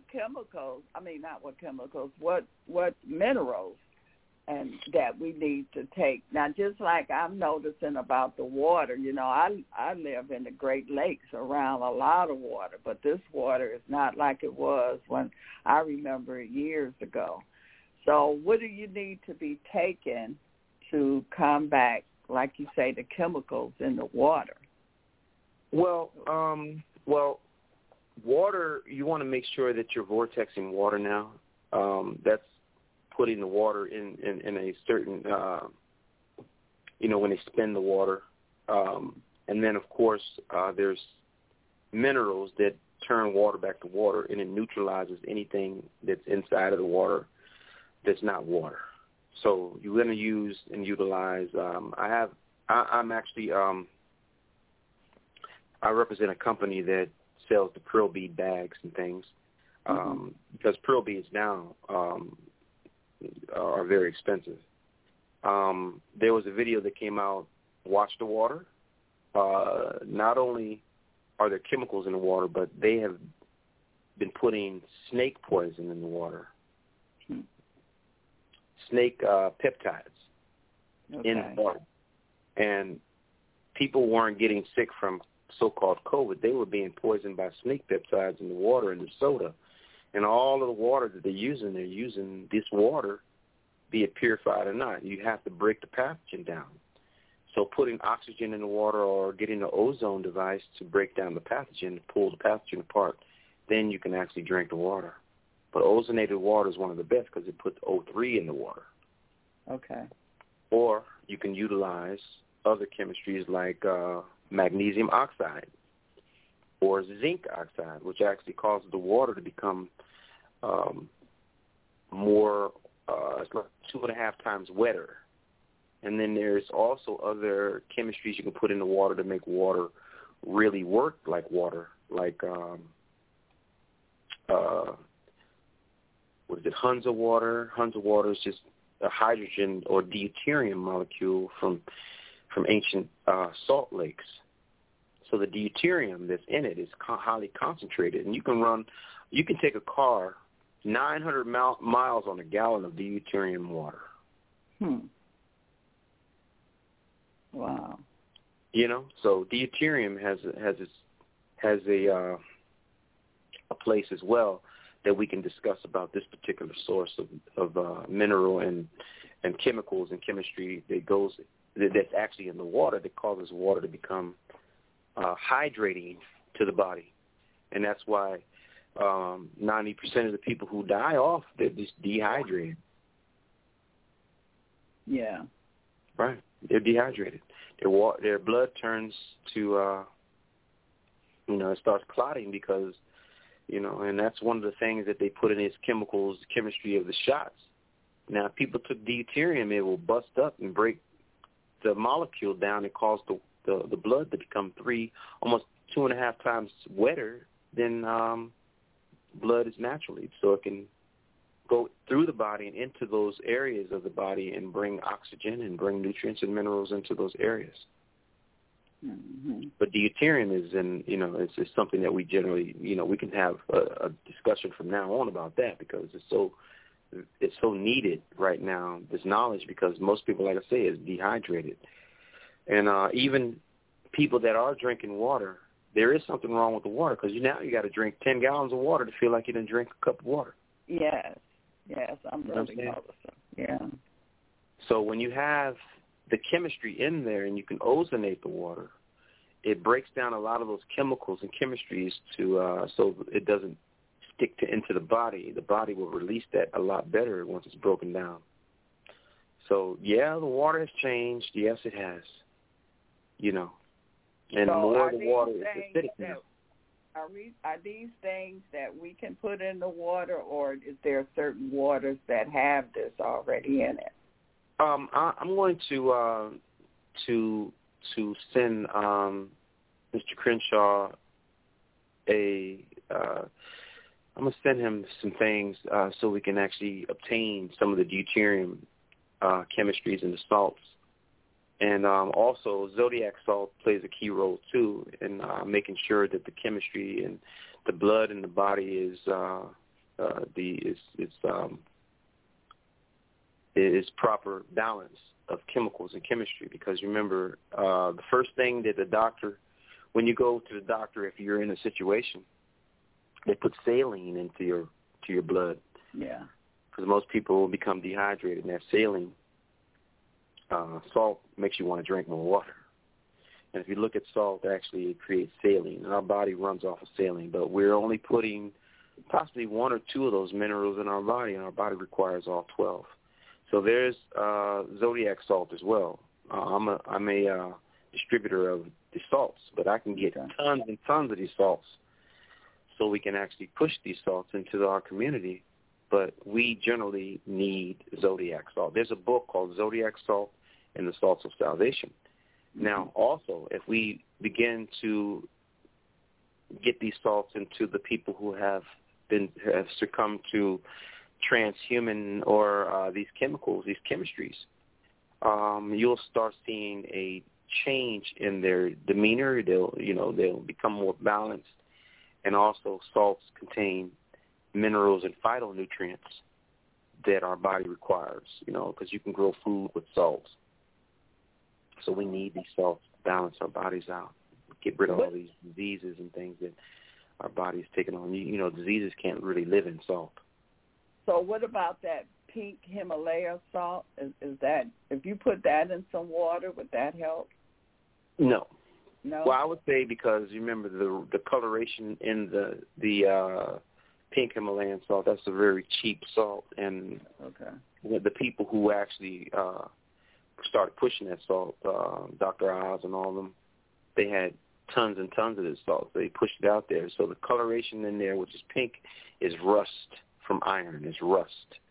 minerals and that we need to take. Now, just like I'm noticing about the water, I live in the Great Lakes around a lot of water, but this water is not like it was when I remember it years ago. So what do you need to be taken to combat, like you say, the chemicals in the water? Well, water, you want to make sure that you're vortexing water now. That's putting the water in a certain, when they spin the water. And then, of course, there's minerals that turn water back to water, and it neutralizes anything that's inside of the water that's not water. So you're going to use and utilize, I represent a company that sells the pearl bead bags and things, because pearl beads now are very expensive. There was a video that came out, Watch the Water. Not only are there chemicals in the water, but they have been putting snake poison in the water. Snake peptides in the water. And people weren't getting sick from so-called COVID. They were being poisoned by snake peptides in the water and the soda. And all of the water that they're using this water, be it purified or not. You have to break the pathogen down. So putting oxygen in the water or getting an ozone device to break down the pathogen, to pull the pathogen apart, then you can actually drink the water. But ozonated water is one of the best because it puts O3 in the water. Okay. Or you can utilize other chemistries like magnesium oxide or zinc oxide, which actually causes the water to become more, it's like 2.5 times wetter. And then there's also other chemistries you can put in the water to make water really work like water, like what is it, Hunza water? Hunza water is just a hydrogen or deuterium molecule from ancient salt lakes. So the deuterium that's in it is highly concentrated, and you can take a car 900 miles on a gallon of deuterium water. Wow. So deuterium has a place as well that we can discuss about this particular source of mineral and chemicals and chemistry that's actually in the water that causes water to become hydrating to the body. And that's why 90% of the people who die off, they're just dehydrated. Yeah. Right. They're dehydrated. Their blood turns to, it starts clotting because, and that's one of the things that they put in these chemicals, chemistry of the shots. Now, if people took deuterium, it will bust up and break the molecule down and cause the blood to become almost 2.5 times wetter than blood is naturally. So it can go through the body and into those areas of the body and bring oxygen and bring nutrients and minerals into those areas. Mm-hmm. But deuterium is it's something that we generally, we can have a discussion from now on about that because it's so needed right now, this knowledge, because most people, like I say, is dehydrated. And even people that are drinking water, there is something wrong with the water because now you got to drink 10 gallons of water to feel like you didn't drink a cup of water. Yes, I'm really noticing. Yeah. So when you have the chemistry in there and you can ozonate the water, it breaks down a lot of those chemicals and chemistries to so it doesn't stick into the body. The body will release that a lot better once it's broken down. So, yeah, the water has changed. Yes, it has. You know, and so more of the water is acidic now. Are these things that we can put in the water, or is there certain waters that have this already in it? I'm going to send Mr. Crenshaw I'm going to send him some things so we can actually obtain some of the deuterium chemistries in the salts. And also, Zodiac salt plays a key role, too, in making sure that the chemistry and the blood in the body is proper balance of chemicals and chemistry. Because remember, the first thing that the doctor, when you go to the doctor, if you're in a situation, they put saline into your blood. Yeah. Because most people will become dehydrated, and that saline salt makes you want to drink more water. And if you look at salt, actually it creates saline, and our body runs off of saline. But we're only putting possibly 1 or 2 of those minerals in our body, and our body requires all 12. So there's Zodiac salt as well. I'm a distributor of the salts, but I can get tons and tons of these salts, so we can actually push these salts into our community. But we generally need Zodiac salt. There's a book called Zodiac Salt and the Salts of Salvation. Now, also, if we begin to get these salts into the people who have succumbed to transhuman or these chemicals, these chemistries, you'll start seeing a change in their demeanor. They'll become more balanced, and also salts contain minerals and phytonutrients that our body requires, because you can grow food with salts. So we need these salts to balance our bodies out, get rid of all these diseases and things that our body's taking on. Diseases can't really live in salt. So what about that pink Himalaya salt? Is that, if you put that in some water, would that help? No. No? Well, I would say, because you remember the coloration in the pink Himalayan salt, that's a very cheap salt, and the people who actually started pushing that salt, Dr. Oz and all of them, they had tons and tons of this salt. They pushed it out there. So the coloration in there, which is pink, is rust from iron. It's rust.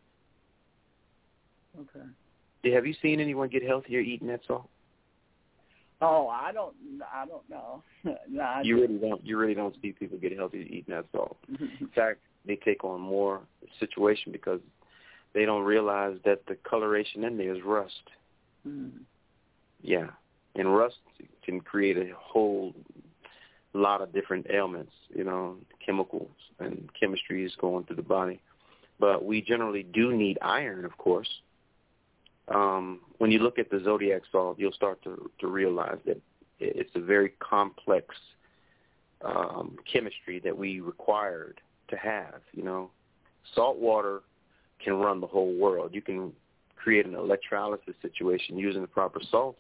Okay. Have you seen anyone get healthier eating that salt? Oh, I don't know. No, You really don't see people get healthy eating that salt. In fact, they take on more situation because they don't realize that the coloration in there is rust. Yeah, and rust can create a whole lot of different ailments, chemicals and chemistries going through the body. But we generally do need iron, of course. When you look at the Zodiac salt, you'll start to realize that it's a very complex chemistry that we required to have. Salt water can run the whole world. You can create an electrolysis situation using the proper salts,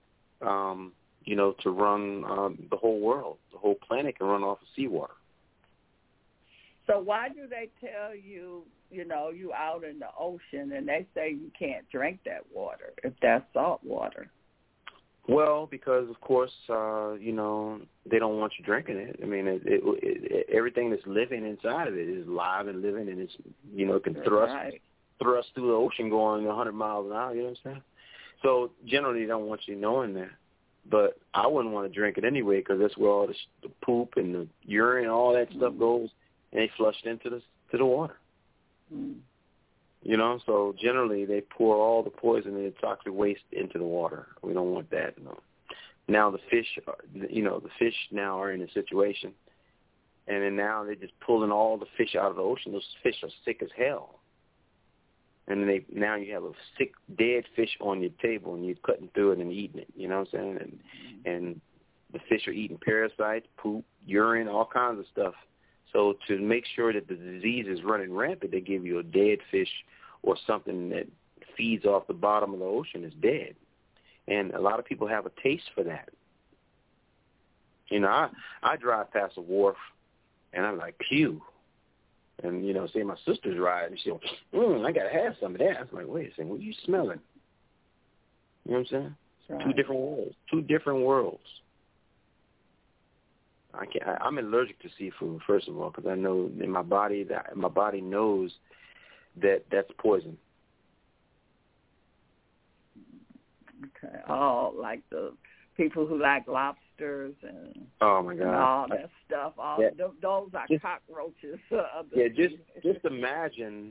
to run the whole world. The whole planet can run off of seawater. So why do they tell you, you out in the ocean, and they say you can't drink that water if that's salt water? Well, because, of course, they don't want you drinking it. I mean, everything that's living inside of it is live and living, and it's, it can thrust through the ocean going 100 miles an hour, you know what I'm saying? So generally they don't want you knowing that. But I wouldn't want to drink it anyway, because that's where all the poop and the urine and all that stuff goes, and they flush it into the water. So generally they pour all the poison and the toxic waste into the water. We don't want that. Now the fish, the fish now are in a situation, and then now they're just pulling all the fish out of the ocean. Those fish are sick as hell. And now you have a sick, dead fish on your table, and you're cutting through it and eating it. You know what I'm saying? And the fish are eating parasites, poop, urine, all kinds of stuff. So to make sure that the disease is running rampant, they give you a dead fish or something that feeds off the bottom of the ocean is dead. And a lot of people have a taste for that. I drive past a wharf, and I'm like, pew. And, say my sister's riding, and she'll, I got to have some of that. I was like, wait a second, what are you smelling? You know what I'm saying? Right. Two different worlds. I'm allergic to seafood, first of all, because I know in my body knows that that's poison. Okay. Oh, like the people who like lobsters and oh my God, and all that stuff. Those are cockroaches. Just imagine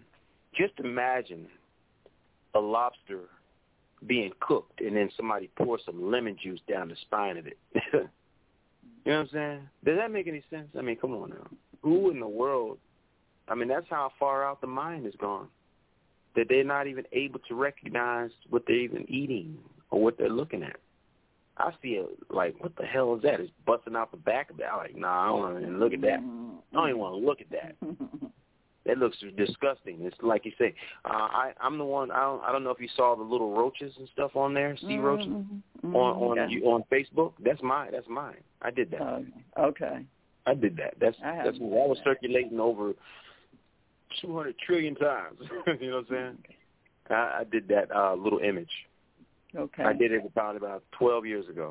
a lobster being cooked and then somebody pours some lemon juice down the spine of it. You know what I'm saying? Does that make any sense? I mean, come on now. Who in the world? I mean, that's how far out the mind has gone, that they're not even able to recognize what they're even eating or what they're looking at. I see it like, what the hell is that? It's busting out the back of it. I'm like, nah, I don't want to even look at that. I don't even want to look at that. That looks disgusting. It's like you say. I'm the one. I don't know if you saw the little roaches and stuff on there, sea roaches on Facebook. That's mine. I did that. Okay. I did that. That was circulating over 200 trillion times. You know what I'm saying? I did that little image. Okay. I did it about 12 years ago.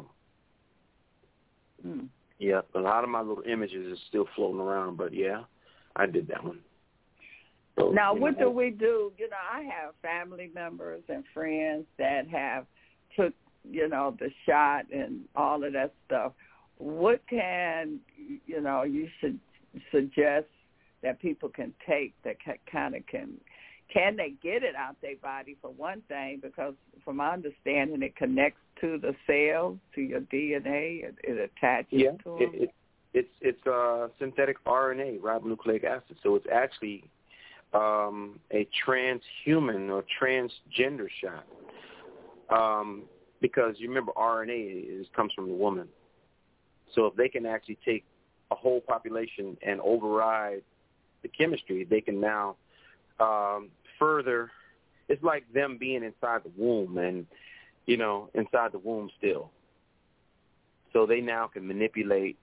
Yeah, a lot of my little images are still floating around, but yeah, I did that one. So, now, what do we do? You know, I have family members and friends that have took, the shot and all of that stuff. What can, you should suggest that people can take that can they get it out their body, for one thing, because from my understanding it connects to the cells, to your DNA, it attaches to them? It's synthetic RNA, ribonucleic acid, so it's actually a transhuman or transgender shot, because you remember RNA comes from the woman. So if they can actually take a whole population and override the chemistry, they can now further. It's like them being inside the womb and, inside the womb still. So they now can manipulate.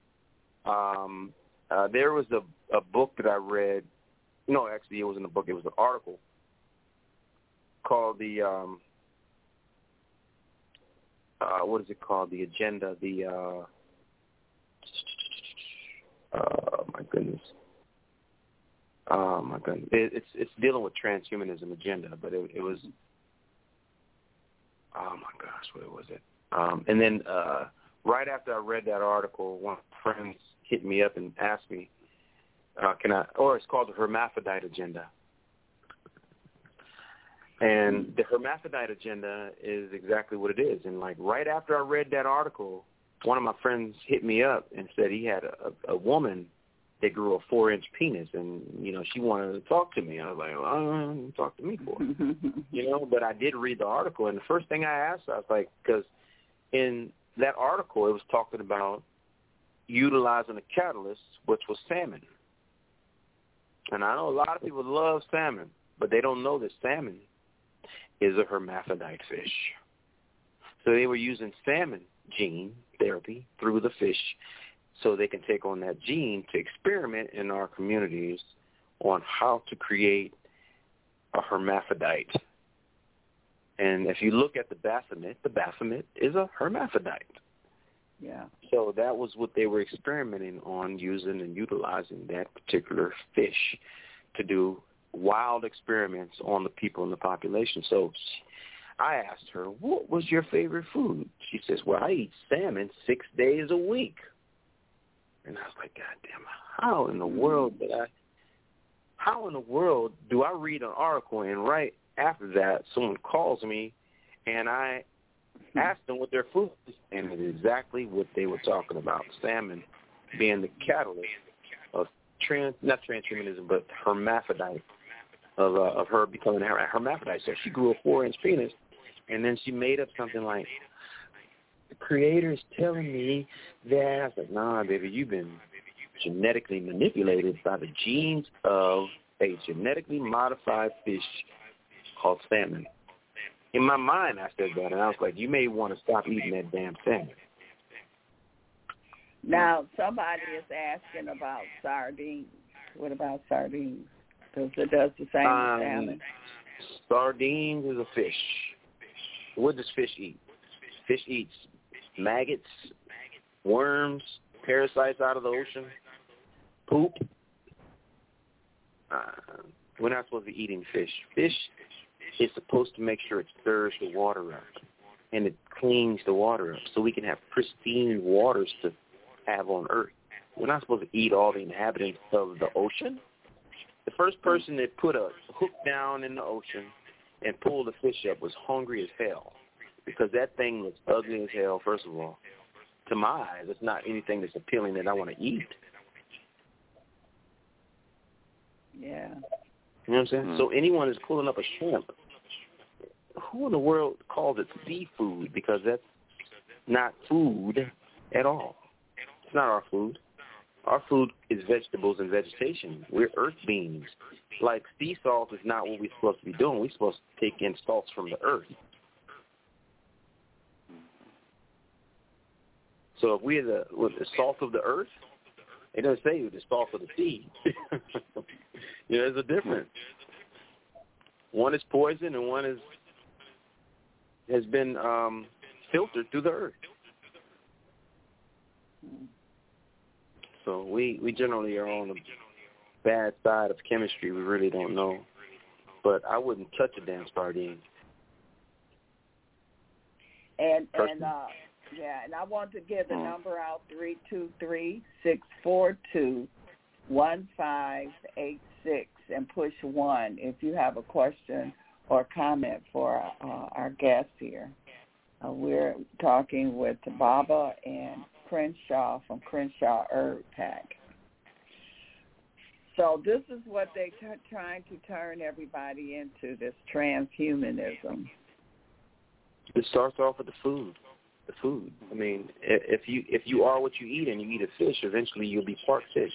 There was a book that I read. No, actually, it wasn't a book. It was an article called the, what is it called? The Agenda. My goodness. It's dealing with transhumanism agenda, but it was, oh my gosh, what was it? And then right after I read that article, one of my friends hit me up and asked me, it's called the Hermaphrodite Agenda. And the Hermaphrodite Agenda is exactly what it is. And like right after I read that article, one of my friends hit me up and said he had a woman that grew a 4-inch penis, and, she wanted to talk to me. I was like, well, talk to me for it. But I did read the article, and the first thing I asked, I was like, because in that article, it was talking about utilizing a catalyst, which was salmon. And I know a lot of people love salmon, but they don't know that salmon is a hermaphrodite fish. So they were using salmon gene therapy through the fish so they can take on that gene to experiment in our communities on how to create a hermaphrodite. And if you look at the Baphomet is a hermaphrodite. Yeah. So that was what they were experimenting on, using and utilizing that particular fish to do wild experiments on the people in the population. So I asked her, what was your favorite food? She says, well, I eat salmon 6 days a week. And I was like, God damn, how in the world do I read an article and right after that someone calls me and I ask them what their food is, and it's exactly what they were talking about, salmon being the catalyst of not transhumanism, but hermaphrodite, of her becoming a hermaphrodite. So she grew a 4-inch penis, and then she made up something like, the creator's telling me that. I was like, nah, baby, you've been genetically manipulated by the genes of a genetically modified fish called salmon. In my mind, I said that, and I was like, you may want to stop eating that damn salmon. Now, somebody is asking about sardines. What about sardines? Does it the same as salmon? Sardines is a fish. What does fish eat? Fish eats maggots, worms, parasites out of the ocean, poop. We're not supposed to be eating fish. Fish is supposed to make sure it stirs the water up and it cleans the water up so we can have pristine waters to have on Earth. We're not supposed to eat all the inhabitants of the ocean. The first person that put a hook down in the ocean and pulled the fish up was hungry as hell because that thing looks ugly as hell, first of all. To my eyes, it's not anything that's appealing that I want to eat. Yeah. You know what I'm saying? So anyone who's pulling up a shrimp, who in the world calls it seafood? Because that's not food at all. It's not our food. Our food is vegetables and vegetation. We're earth beings. Like sea salt is not what we're supposed to be doing. We're supposed to take in salts from the earth. So if we're the salt of the earth, it doesn't say the salt of the sea. You know, there's a difference. One is poison and one has been filtered through the earth. So we generally are on the bad side of chemistry. We really don't know. But I wouldn't touch a damn sardine. And I want to give the number out, 323-642-1586, and push 1 if you have a question or comment for our guests here. We're talking with Baba and Crenshaw from Crenshaw Herb Pack. So this is what they're trying to turn everybody into, this transhumanism. It starts off with the food. The food. I mean, if you are what you eat and you eat a fish, eventually you'll be part fish.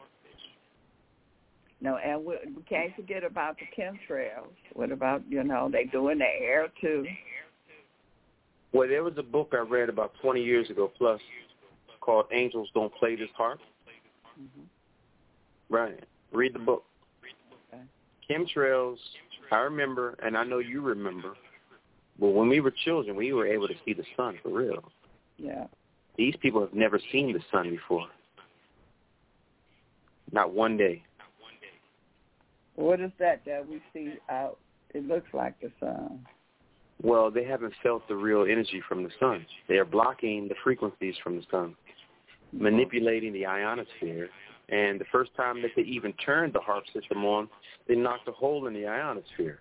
No, and we can't forget about the chemtrails. What about, they doing their hair too? Well, there was a book I read about 20 years ago plus called Angels Don't Play This Harp. Mm-hmm. Right. Read the book. Okay. Chemtrails, I remember, and I know you remember, but when we were children, we were able to see the sun for real. Yeah. These people have never seen the sun before. Not one day. What is that we see out? It looks like the sun. Well, they haven't felt the real energy from the sun. They are blocking the frequencies from the sun, manipulating the ionosphere. And the first time that they even turned the HAARP system on, they knocked a hole in the ionosphere.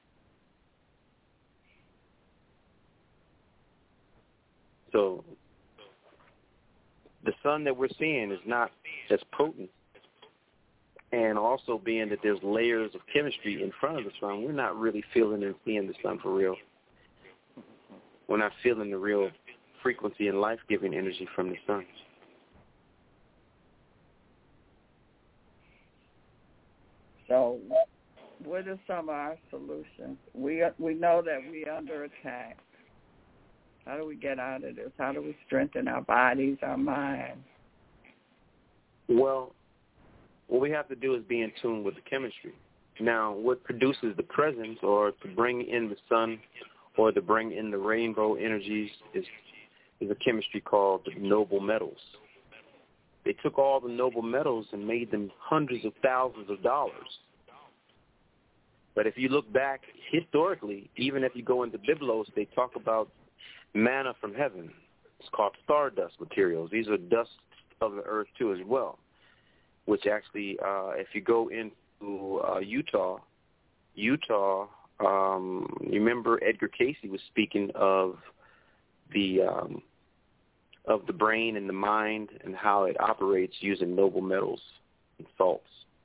So the sun that we're seeing is not as potent. And also being that there's layers of chemistry in front of the sun, we're not really feeling and seeing the sun for real. We're not feeling the real frequency and life-giving energy from the sun. So what are some of our solutions? We know that we're under attack. How do we get out of this? How do we strengthen our bodies, our minds? Well, what we have to do is be in tune with the chemistry. Now, what produces the presence or to bring in the sun or to bring in the rainbow energies is a chemistry called noble metals. They took all the noble metals and made them hundreds of thousands of dollars. But if you look back historically, even if you go into Biblos, they talk about manna from heaven. It's called stardust materials. These are dust of the earth too as well, which actually, if you go into Utah, you remember Edgar Casey was speaking of the brain and the mind and how it operates using noble metals and salts.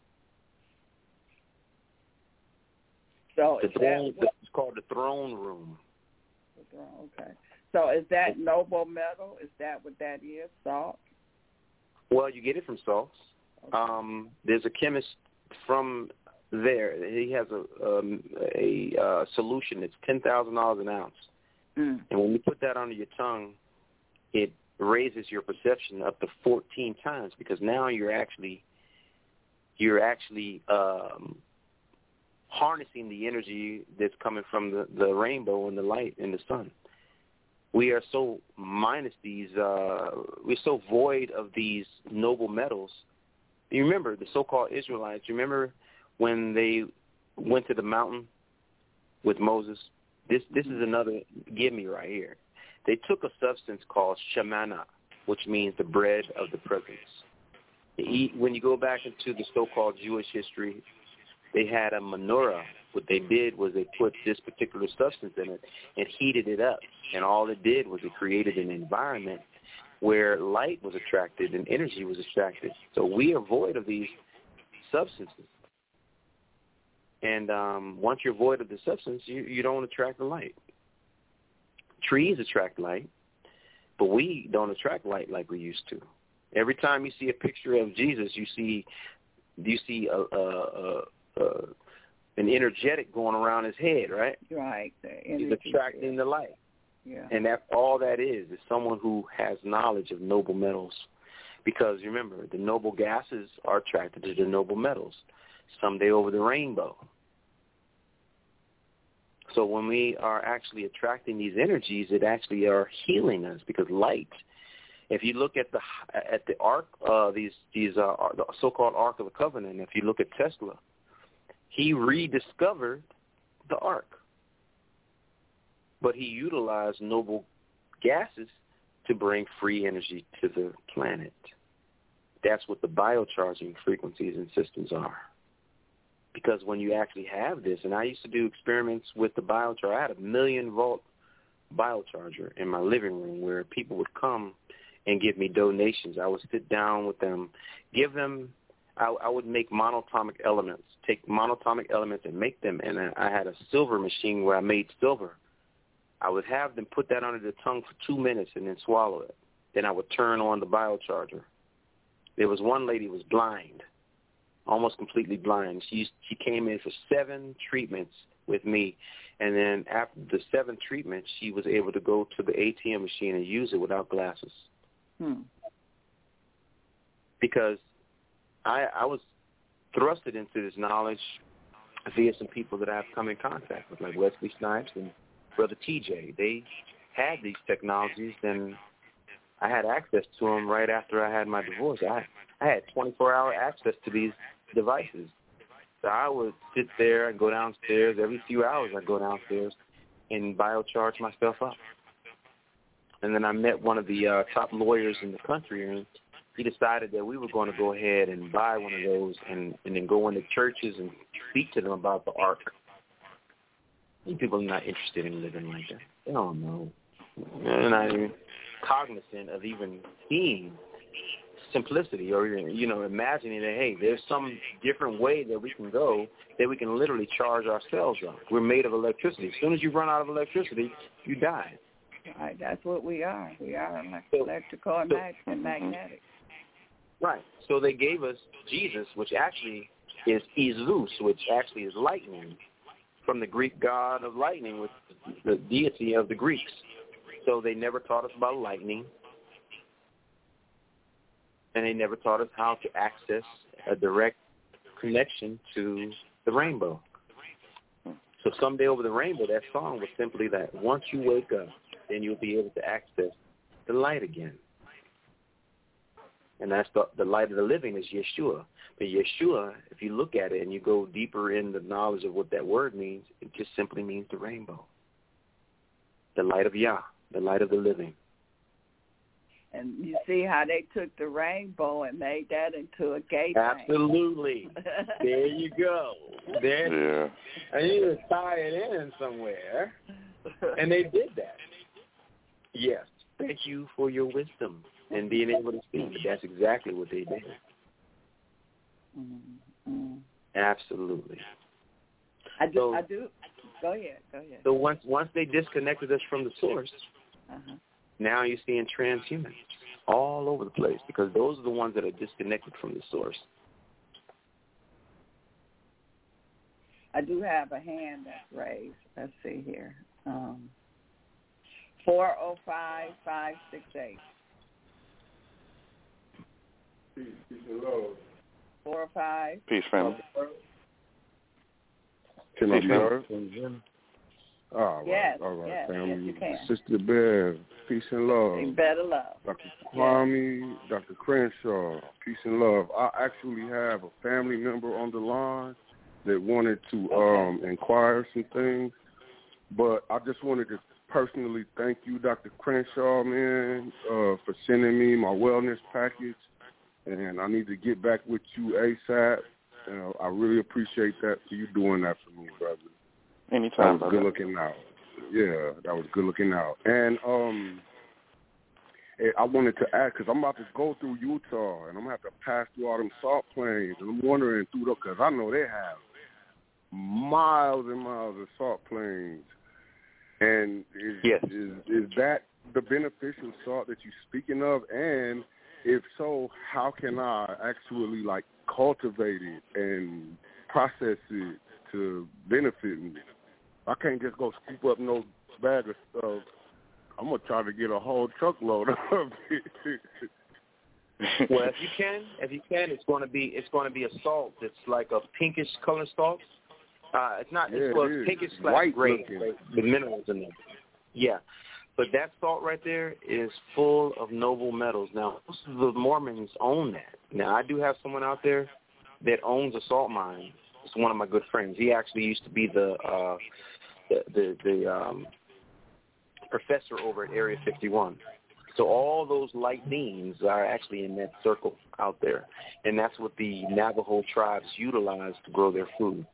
So it's called the throne room. Okay. So is that noble metal? Is that what that is, salt? Well, you get it from salts. Okay. There's a chemist from there. He has a solution that's $10,000 an ounce. Mm. And when you put that under your tongue, it raises your perception up to 14 times because now you're actually harnessing the energy that's coming from the rainbow and the light and the sun. We are so minus these, we're so void of these noble metals. You remember the so-called Israelites, remember when they went to the mountain with Moses? This is another gimme right here. They took a substance called shamana, which means the bread of the presence. When you go back into the so-called Jewish history, they had a menorah. What they did was they put this particular substance in it and heated it up. And all it did was it created an environment where light was attracted and energy was attracted. So we are void of these substances. And once you're void of the substance, you don't attract the light. Trees attract light, but we don't attract light like we used to. Every time you see a picture of Jesus, you see an energetic going around his head, right? Right. He's attracting the light. Yeah. And that's all that is someone who has knowledge of noble metals. Because remember, the noble gases are attracted to the noble metals. Someday over the rainbow. So when we are actually attracting these energies, it actually are healing us, because light. If you look at the ark, the so-called Ark of the Covenant, if you look at Tesla, he rediscovered the ark, but he utilized noble gases to bring free energy to the planet. That's what the biocharging frequencies and systems are. Because when you actually have this, and I used to do experiments with the biocharger. I had a 1,000,000-volt biocharger in my living room where people would come and give me donations. I would sit down with them, give them, I would make monatomic elements, take monatomic elements and make them. And I had a silver machine where I made silver. I would have them put that under the tongue for 2 minutes and then swallow it. Then I would turn on the biocharger. There was one lady who was blind, almost completely blind. She came in for 7 treatments with me, and then after the 7th treatment, she was able to go to the ATM machine and use it without glasses. Because I was thrusted into this knowledge via some people that I've come in contact with, like Wesley Snipes and Brother TJ. They had these technologies, and I had access to them right after I had my divorce. I had 24-hour access to these devices. So I would sit there and go downstairs. Every few hours I'd go downstairs and biocharge myself up. And then I met one of the top lawyers in the country, and he decided that we were going to go ahead and buy one of those and then go into churches and speak to them about the ark. These people are not interested in living like that. They don't know. They're not even cognizant of even seeing simplicity or, imagining that, hey, there's some different way that we can go that we can literally charge ourselves up. We're made of electricity. As soon as you run out of electricity, you die. Right, that's what we are. We are electrical and magnetic. Right. So they gave us Jesus, which actually is Isus, which actually is lightning, from the Greek god of lightning, with the deity of the Greeks. So they never taught us about lightning, and they never taught us how to access a direct connection to the rainbow. So someday over the rainbow, that song was simply that. Once you wake up, then you'll be able to access the light again. And that's the light of the living is Yeshua. But Yeshua, if you look at it and you go deeper in the knowledge of what that word means, it just simply means the rainbow. The light of Yah, the light of the living. And you see how they took the rainbow and made that into a gate. Absolutely. There you go. Yeah. I need to tie it in somewhere. And they did that. Yes. Thank you for your wisdom and being able to speak. But that's exactly what they did. Mm-hmm. Absolutely. I do. Go ahead. So once they disconnected us from the source, now you're seeing transhumans all over the place, because those are the ones that are disconnected from the source. I do have a hand that's raised. Let's see here. 405-568. Hello. 405. Peace, family. Can I be Yes, heard? All right, yes, family. you can. Sister Bear, peace and love. You better love. Dr. Kwame, Dr. Crenshaw, peace and love. I actually have a family member on the line that wanted to inquire some things, but I just wanted to personally thank you, Dr. Crenshaw, man, for sending me my wellness package, and I need to get back with you ASAP. I really appreciate that for you doing that for me, brother. Anytime, that was good looking out. Yeah, that was good looking out. And I wanted to ask, because I'm about to go through Utah, and I'm going to have to pass through all them salt plains, and I'm wondering because I know they have miles and miles of salt plains. And is that the beneficial salt that you're speaking of? And if so, how can I actually, cultivate it and process it to benefit me? I can't just go scoop up no bag of stuff. I'm gonna try to get a whole truckload of it. Well, if you can, it's going to be a salt that's like a pinkish color salt. It's not. It's pinkish like gray. The minerals in there. Yeah, but that salt right there is full of noble metals. Now, most of the Mormons own that. Now, I do have someone out there that owns a salt mine. It's one of my good friends. He actually used to be the professor over at Area 51. So all those light beams are actually in that circle out there, and that's what the Navajo tribes utilize to grow their food.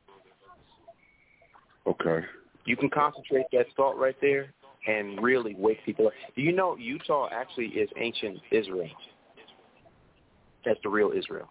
Okay. You can concentrate that salt right there and really wake people up. Do you know Utah actually is ancient Israel? That's the real Israel.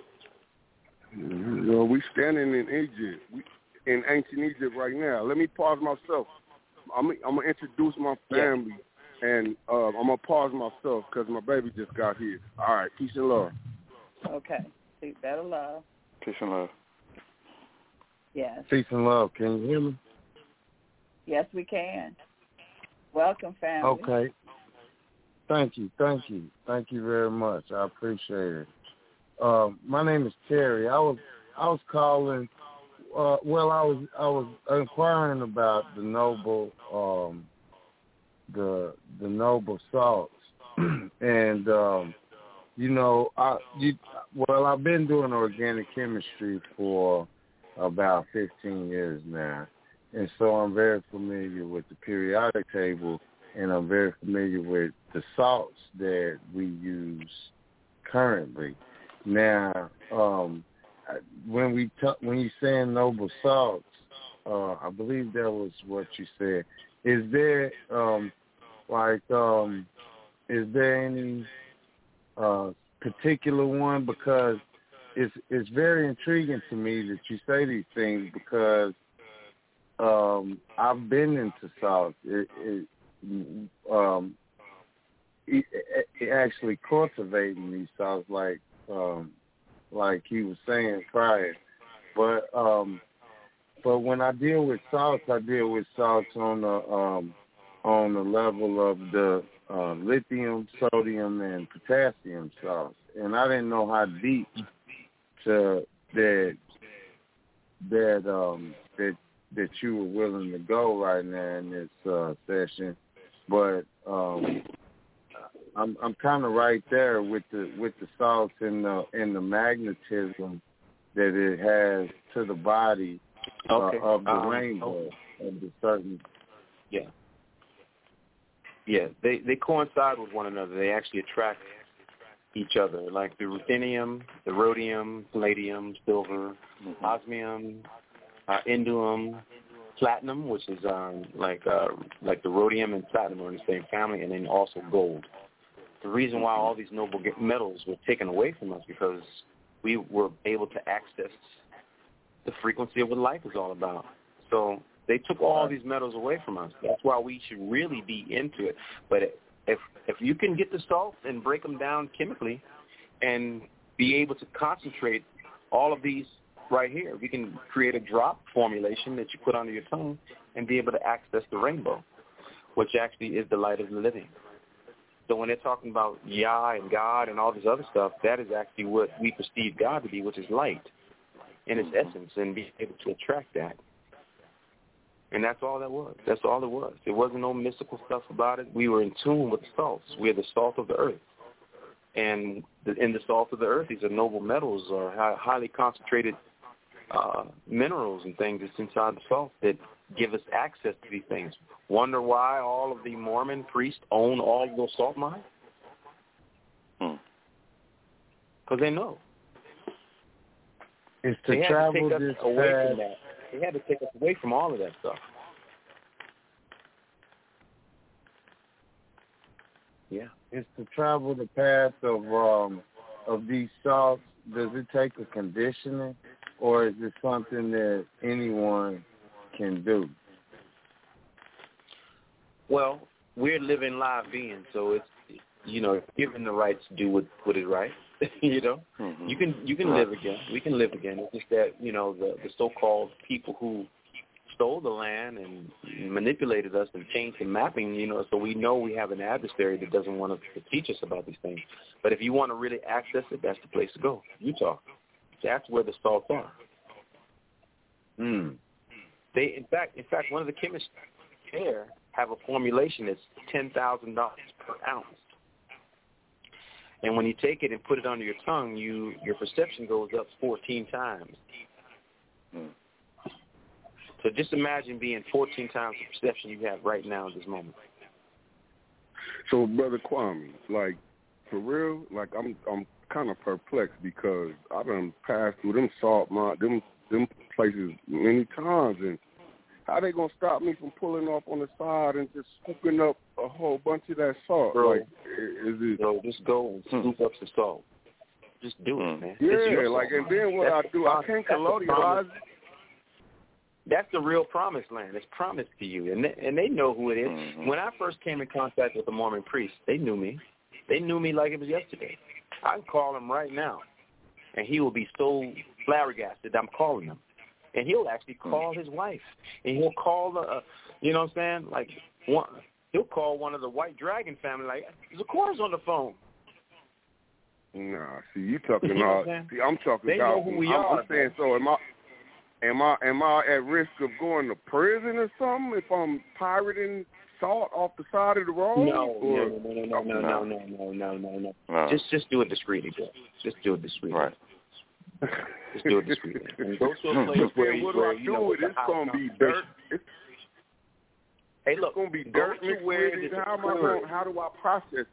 We standing in Egypt, in ancient Egypt right now. Let me pause myself. I'm going to introduce my family, and I'm going to pause myself because my baby just got here. All right, peace and love. Okay, peace and love. Peace and love. Yes. Peace and love. Can you hear me? Yes, we can. Welcome, family. Okay. Thank you very much. I appreciate it. My name is Terry. I was calling. I was inquiring about the noble the noble salts, and I've been doing organic chemistry for about 15 years now, and so I'm very familiar with the periodic table, and I'm very familiar with the salts that we use currently. Now, when you saying noble salts, I believe that was what you said. Is there is there any particular one? Because it's very intriguing to me that you say these things, because I've been into salts. It actually cultivating these salts, like he was saying prior. But when I deal with salts on the level of the lithium, sodium, and potassium salts, and I didn't know how deep that you were willing to go right now in this session, but I'm kind of right there with the salts and the magnetism that it has to the body of the rainbow, of the certain. Yeah, they coincide with one another. They actually attract each other, like the ruthenium, the rhodium, palladium, silver, osmium, indium, platinum, which is like the rhodium and platinum are in the same family, and then also gold. The reason why all these noble metals were taken away from us because we were able to access the frequency of what life is all about. So they took all these metals away from us. That's why we should really be into it. But if you can get the salts and break them down chemically and be able to concentrate all of these right here, we can create a drop formulation that you put under your tongue and be able to access the rainbow, which actually is the light of the living. So when they're talking about Yah and God and all this other stuff, that is actually what we perceive God to be, which is light in its essence, and be able to attract that. And that's all that was. That's all it was. There wasn't no mystical stuff about it. We were in tune with the salts. We are the salt of the earth. And in the salt of the earth, these are noble metals or highly concentrated minerals and things that's inside the salt that give us access to these things. Wonder why all of the Mormon priests own all of those salt mines? Because they know. It's to travel this path. They had to take us away from all of that stuff. Yeah. It's to travel the path of these salts. Does it take a conditioning, or is it something that anyone can do? Well, we're living live beings, so it's, given the right to do what is right. You can live again. We can live again. It's just that the so-called people who stole the land and manipulated us and changed the mapping, so we know we have an adversary that doesn't want to teach us about these things. But if you want to really access it, that's the place to go. Utah. That's where the salts are. They, in fact, one of the chemists there have a formulation that's $10,000 per ounce. And when you take it and put it under your tongue, your perception goes up 14 times. So just imagine being 14 times the perception you have right now at this moment. So, Brother Kwame, like, for real, like, I'm kind of perplexed because I done passed through them salt mines, them places many times, and how they gonna stop me from pulling off on the side and just scooping up a whole bunch of that salt? Bro, like, is it? Bro, just go and scoop up some salt. Just do it, man. Yeah, like, and then what I do, I can't colonialize. That's the real promised land. It's promised to you, and they know who it is. When I first came in contact with the Mormon priest, they knew me. They knew me like it was yesterday. I can call him right now, and he will be so flabbergasted I'm calling him. And he'll actually call his wife, and he'll call you know what I'm saying? Like, he'll call one of the White Dragon family, like, Zakor's on the phone. Nah, see, you talking all. See, I'm talking they about. Know who we are, I'm saying, so am I at risk of going to prison or something if I'm pirating salt off the side of the road? No. Just do it discreetly, bro. Just do it discreetly. Right. Just do it discreetly. And go to a place where what do I do with it? It's going to be dirt. Hey, look. It's going to be dirt mixed with it. How do I process it?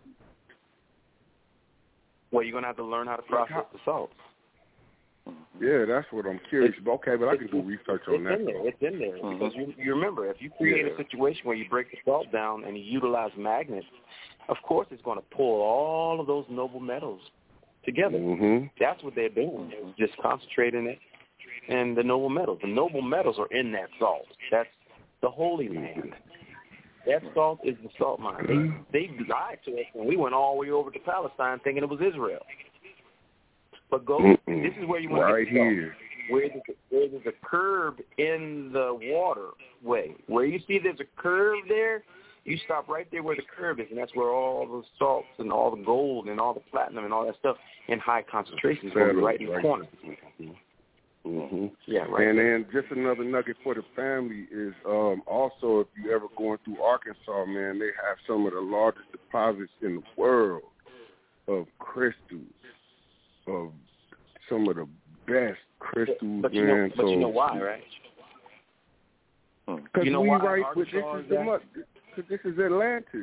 Well, you're going to have to learn how to process the salt. Yeah, that's what I'm curious about. Okay, but I can do research on that. It's in there. Because you remember, if you create a situation where you break the salt down and you utilize magnets, of course it's going to pull all of those noble metals together. That's what they're doing. Just concentrating it and the noble metals. The noble metals are in that salt. That's the Holy Land. That salt is the salt mine. They lied to us when we went all the way over to Palestine thinking it was Israel. But this is where you want to get here. Where there's a curve in the waterway. Where you see there's a curve there, you stop right there where the curve is, and that's where all the salts and all the gold and all the platinum and all that stuff in high concentrations will be right in the corner. Yeah, right. And then just another nugget for the family is also if you ever going through Arkansas, man, they have some of the largest deposits in the world of crystals, of some of the best crystals, but man. You know why, right? Because we right, but this is Atlantis.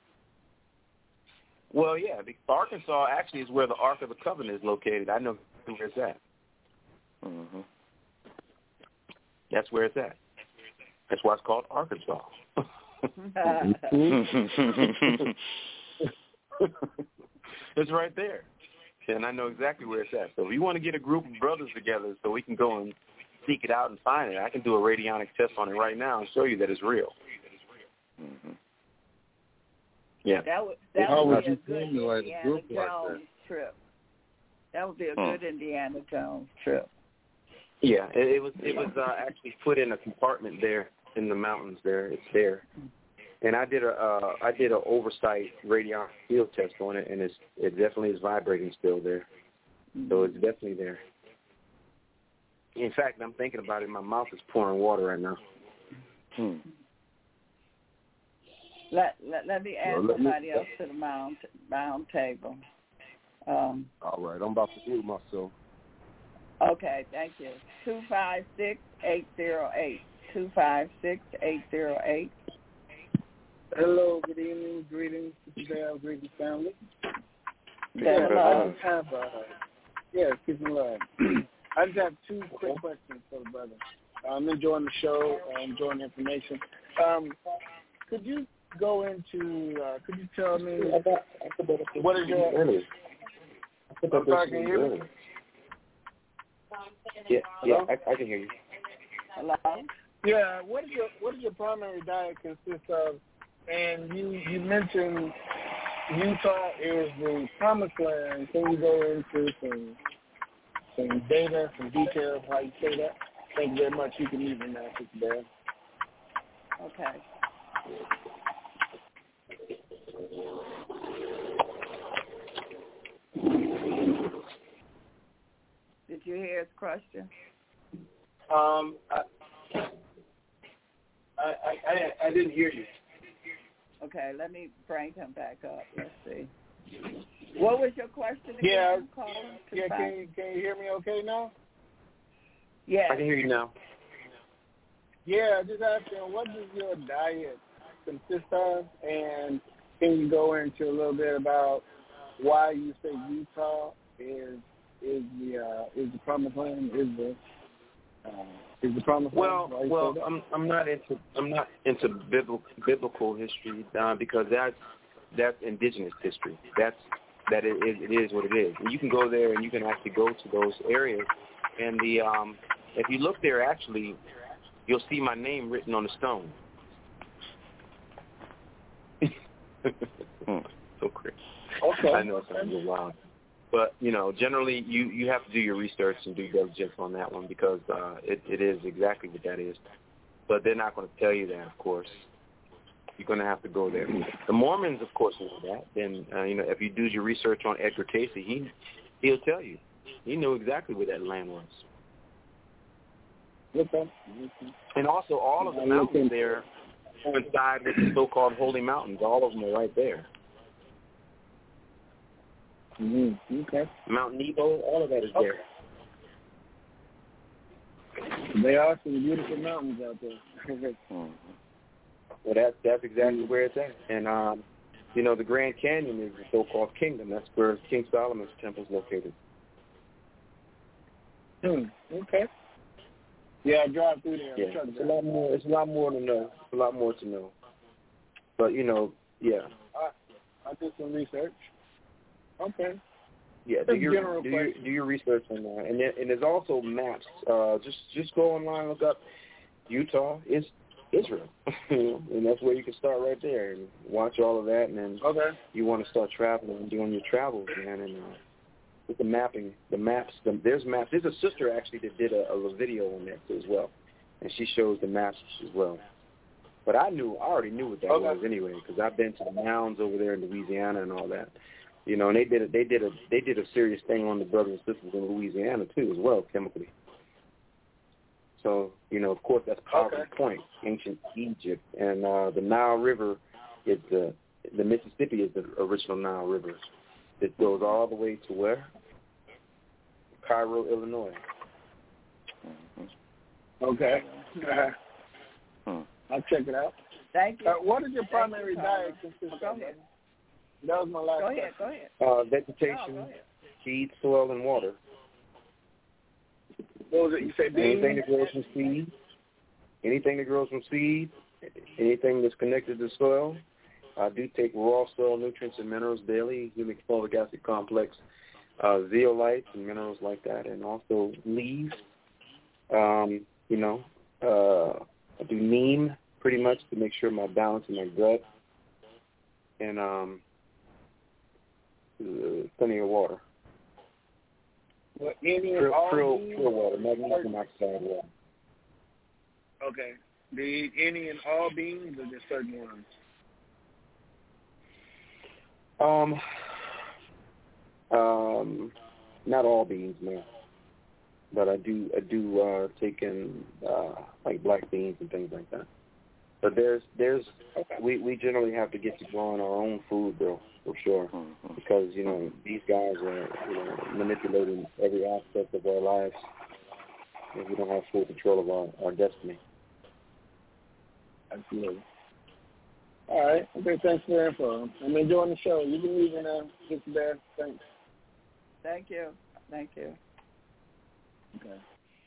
Well, yeah, Arkansas actually is where the Ark of the Covenant is located. I know where it's at. That's where it's at. That's why it's called Arkansas. It's right there. And I know exactly where it's at. So if you want to get a group of brothers together so we can go and seek it out and find it, I can do a radionic test on it right now and show you that it's real. Yeah. That would be a good Indiana Jones trip. That would be a good Indiana Jones trip. Yeah, it was actually put in a compartment there in the mountains there. It's there. And I did a oversight radionic field test on it, and it definitely is vibrating still there. So it's definitely there. In fact, I'm thinking about it. My mouth is pouring water right now. Let me add somebody else to the round table. All right, I'm about to mute myself. Okay, thank you. 256-808. 256-808. Hello, good evening, greetings, greetings, family. Hello. Peace and love. I just have two quick questions for the brother. I'm enjoying the show. I'm enjoying the information. Could you go into? Could you tell me what is your? I'm sorry, can you hear me? Yeah, I can hear you. Hello. Yeah, what is your primary diet consist of? And you mentioned Utah is the promised land. Can you go into some data, some details how you say that? Thank you very much. You can leave me now, Sister Dad. Okay. Did you hear his question? I didn't hear you. Okay, let me bring him back up. Let's see. What was your question again? Yeah, can you hear me okay now? Yeah. I can hear you now. Yeah, just asking, what does your diet consist of? And can you go into a little bit about why you say Utah is the promised land? Is the promised land? Well, I'm not into biblical history because that's indigenous history. It is what it is. And you can go there and you can actually go to those areas, and if you look there, actually, you'll see my name written on the stone. So crazy. Okay. I know it sounds a little wild. But, generally you have to do your research and do diligence on that one because it is exactly what that is. But they're not going to tell you that, of course. You're going to have to go there. The Mormons, of course, know that. Then, if you do your research on Edgar Cayce, he'll tell you. He knew exactly where that land was. Okay. And also, all of the mountains there coincide with the so-called holy mountains. All of them are right there. Mm-hmm. Okay. Mount Nebo, all of that is there. There are some beautiful mountains out there. Well, that's exactly where it's at. And, the Grand Canyon is the so-called kingdom. That's where King Solomon's temple is located. Okay. Yeah, I drive through there. Yeah, it's a lot more. It's a lot more to know. It's a lot more to know. But yeah. I did some research. Okay. Yeah, do your research on that, and there's also maps. Just go online, look up Utah is Israel, and that's where you can start right there and watch all of that. And then you want to start traveling and doing your travels, man, and with the mapping, there's maps. There's a sister actually that did a video on that too as well, and she shows the maps as well. But I already knew what that was anyway, because I've been to the mounds over there in Louisiana and all that. And they did a serious thing on the brothers and sisters in Louisiana too as well, chemically. So, of course, that's Poverty Point, ancient Egypt, and the Nile River is the Mississippi is the original Nile River. It goes all the way to where? Cairo, Illinois. Okay. I'll check it out. Thank you. What is your primary diet consist of? That was my last question. Go ahead. Vegetation, seed, soil, and water. What was it? You said beans? Anything that grows from seed. Anything that grows from seed. Anything that's connected to soil. I do take raw soil nutrients and minerals daily, humic fulvic acid complex, zeolites and minerals like that, and also leaves. I do neem pretty much to make sure my balance in my gut, and plenty of water. Well, any and all pure water, magnesium oxide water. Okay. Do you eat any and all beans or just certain ones? Not all beans, no. But I do take in like black beans and things like that. But we generally have to get to growing our own food, bro, for sure, because these guys are manipulating every aspect of our lives, and we don't have full control of our destiny. Absolutely. All right. Okay, thanks for the info. I'm enjoying the show. You can leave now. Get to bed. Thanks. Thank you. Thank you. Okay.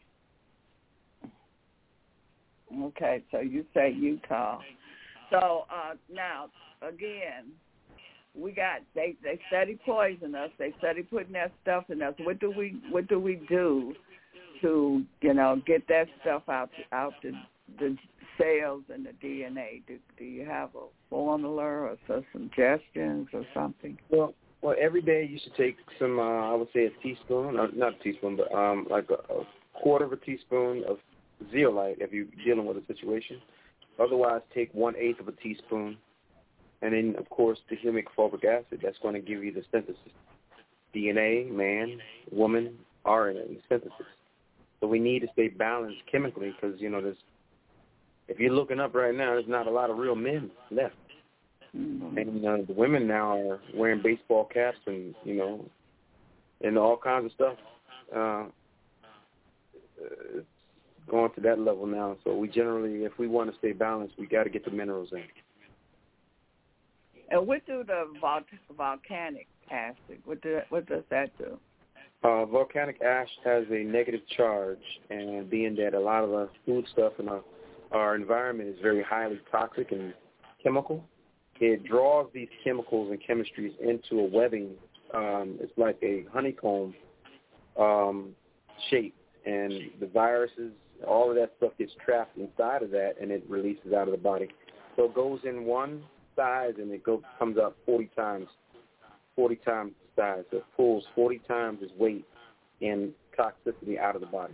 Okay, so you say Utah. So now, again, we got they steady poison us. They steady putting that stuff in us. What do we do to get that stuff out the cells and the DNA? Do you have a formula or some suggestions or something? Well, every day you should take some. I would say a teaspoon, not a teaspoon, but like a quarter of a teaspoon of zeolite if you're dealing with a situation. Otherwise, take 1/8 of a teaspoon, and then of course the humic fulvic acid. That's going to give you the synthesis. DNA, man, woman, RNA synthesis. So we need to stay balanced chemically because there's. If you're looking up right now, there's not a lot of real men left. Mm-hmm. And the women now are wearing baseball caps and and all kinds of stuff. It's going to that level now. So we generally, if we want to stay balanced, we got to get the minerals in. And what do the volcanic acid? What does that do? Volcanic ash has a negative charge, and being that a lot of the food stuff in our environment is very highly toxic and chemical, it draws these chemicals and chemistries into a webbing. It's like a honeycomb shape, and the viruses, all of that stuff gets trapped inside of that, and it releases out of the body. So it goes in one size, and it comes out 40 times the size. So it pulls 40 times its weight in toxicity out of the body.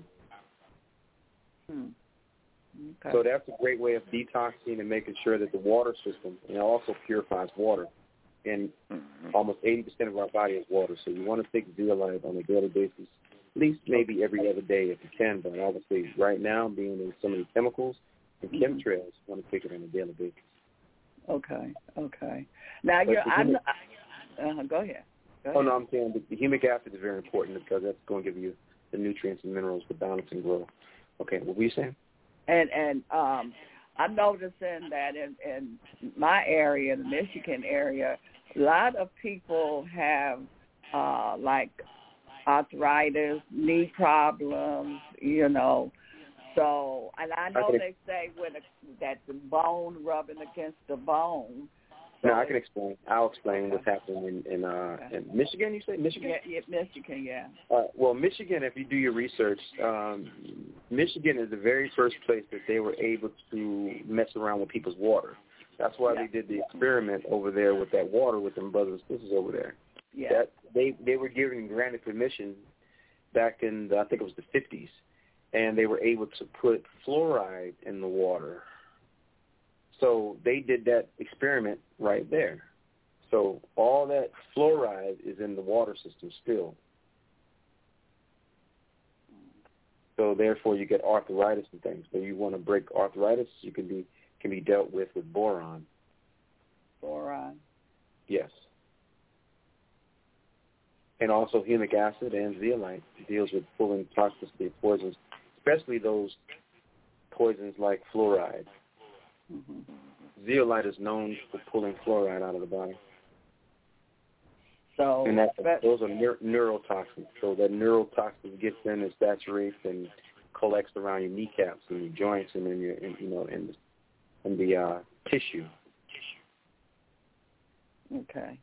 Okay. So that's a great way of detoxing and making sure that the water system, and it also purifies water. And almost 80% of our body is water. So you want to take zeolite on a daily basis, at least maybe every other day if you can. But obviously right now, being in so many chemicals and chemtrails, you want to take it on a daily basis. Okay. Now, go ahead. Oh, no, I'm saying the humic acid is very important because that's going to give you the nutrients and minerals to balance and grow. Okay, what were you saying? And I'm noticing that in my area, the Michigan area, a lot of people have like arthritis, knee problems, So, and I know they say that the bone rubbing against the bone. So no, I can explain. I'll explain what's happening in Michigan. You say Michigan? Yeah, Michigan. Yeah. Well, Michigan, if you do your research, Michigan is the very first place that they were able to mess around with people's water. That's why they did the experiment over there with that water with them brothers and sisters over there. Yeah. That they were given granted permission back in I think it was the 50s, and they were able to put fluoride in the water. So they did that experiment right there. So all that fluoride is in the water system still. So therefore you get arthritis and things. So you want to break arthritis, you can be dealt with boron. Boron. Yes. And also humic acid and zeolite deals with pulling toxicity of poisons, especially those poisons like fluoride. Mm-hmm. Zeolite is known for pulling fluoride out of the body. So, and those are neurotoxins. So that neurotoxin gets in and saturates and collects around your kneecaps and your joints and in your, in the tissue. Okay.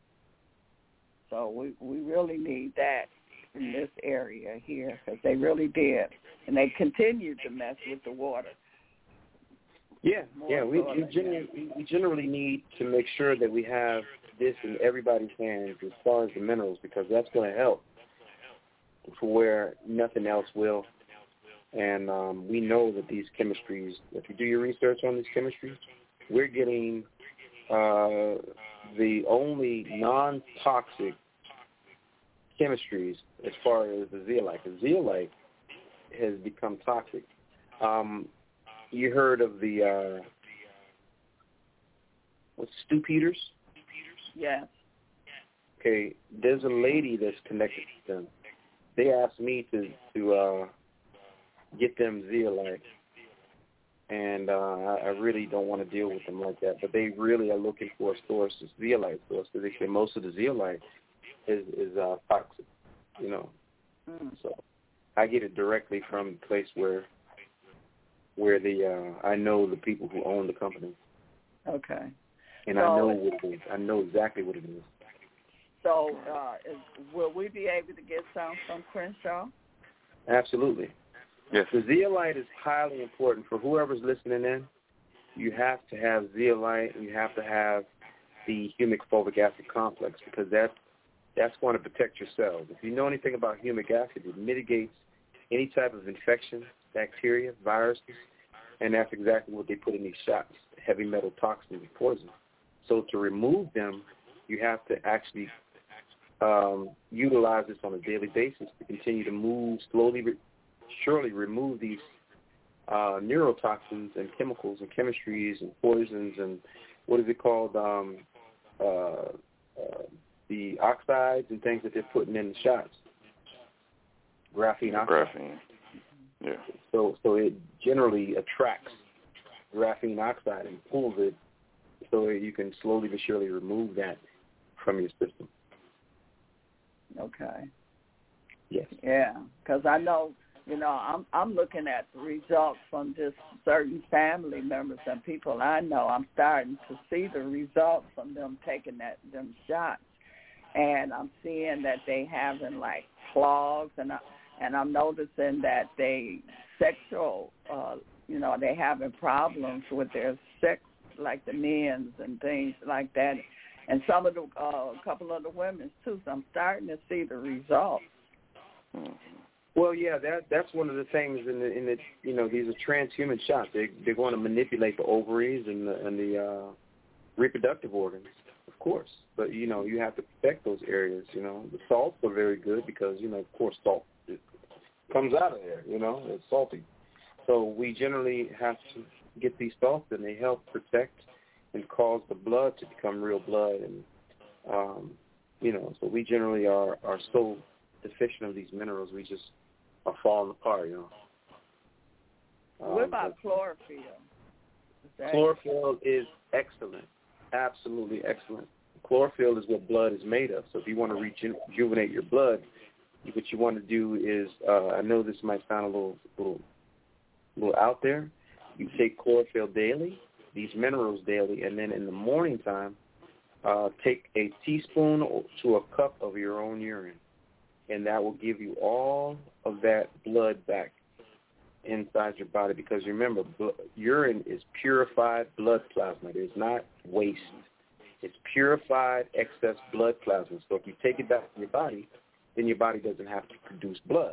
So we really need that in this area here because they really did, and they continued to mess with the water. Yeah. We generally need to make sure that we have this in everybody's hands as far as the minerals, because that's going to help for where nothing else will. And we know that these chemistries, if you do your research on these chemistries, we're getting the only non-toxic chemistries as far as the zeolite. The zeolite has become toxic. You heard of the Stu Peters? Yes. Okay, there's a lady that's connected to them. They asked me to get them zeolite, and I really don't want to deal with them like that. But they really are looking for a source, a zeolite source, because they say most of the zeolite is toxic, you know. So I get it directly from the place where the I know the people who own the company. Okay. And so, I know what it is. I know exactly what it is. So will we be able to get some from Crenshaw? Absolutely. Yes. The zeolite is highly important for whoever's listening in. You have to have zeolite, and you have to have the humic fulvic acid complex, because that's going to protect your cells. If you know anything about humic acid, it mitigates any type of infection, bacteria, viruses, and that's exactly what they put in these shots, heavy metal toxins and poison. So to remove them, you have to actually utilize this on a daily basis to continue to move slowly, surely remove these neurotoxins and chemicals and chemistries and poisons and what is it called, the oxides and things that they're putting in the shots. Graphene oxide. Graphene. Yeah. So it generally attracts graphene oxide and pulls it so that you can slowly but surely remove that from your system. Okay. Yes. Yeah, because I know, you know, I'm looking at the results from just certain family members and people I know. I'm starting to see the results from them taking them shots, and I'm seeing that they having like clogs, and I'm noticing that they sexual, you know, they having problems with their sex, like the men's and things like that. And some of the, a couple of the women too. So I'm starting to see the results. Well, yeah, that's one of the things in the you know, these are transhuman shots. They're going to manipulate the ovaries and the reproductive organs, of course. But you know, you have to protect those areas. You know, the salts are very good because, you know, of course, salt comes out of there. You know, it's salty. So we generally have to get these salts, and they help protect and cause the blood to become real blood. And, you know, so we generally are so deficient of these minerals, we just are falling apart, you know. What about chlorophyll? Chlorophyll is excellent, absolutely excellent. Chlorophyll is what blood is made of. So if you want to rejuvenate your blood, what you want to do is, I know this might sound a little out there, you take chlorophyll daily, these minerals daily, and then in the morning time, take a teaspoon to a cup of your own urine, and that will give you all of that blood back inside your body. Because remember, urine is purified blood plasma. It is not waste. It's purified excess blood plasma. So if you take it back to your body, then your body doesn't have to produce blood.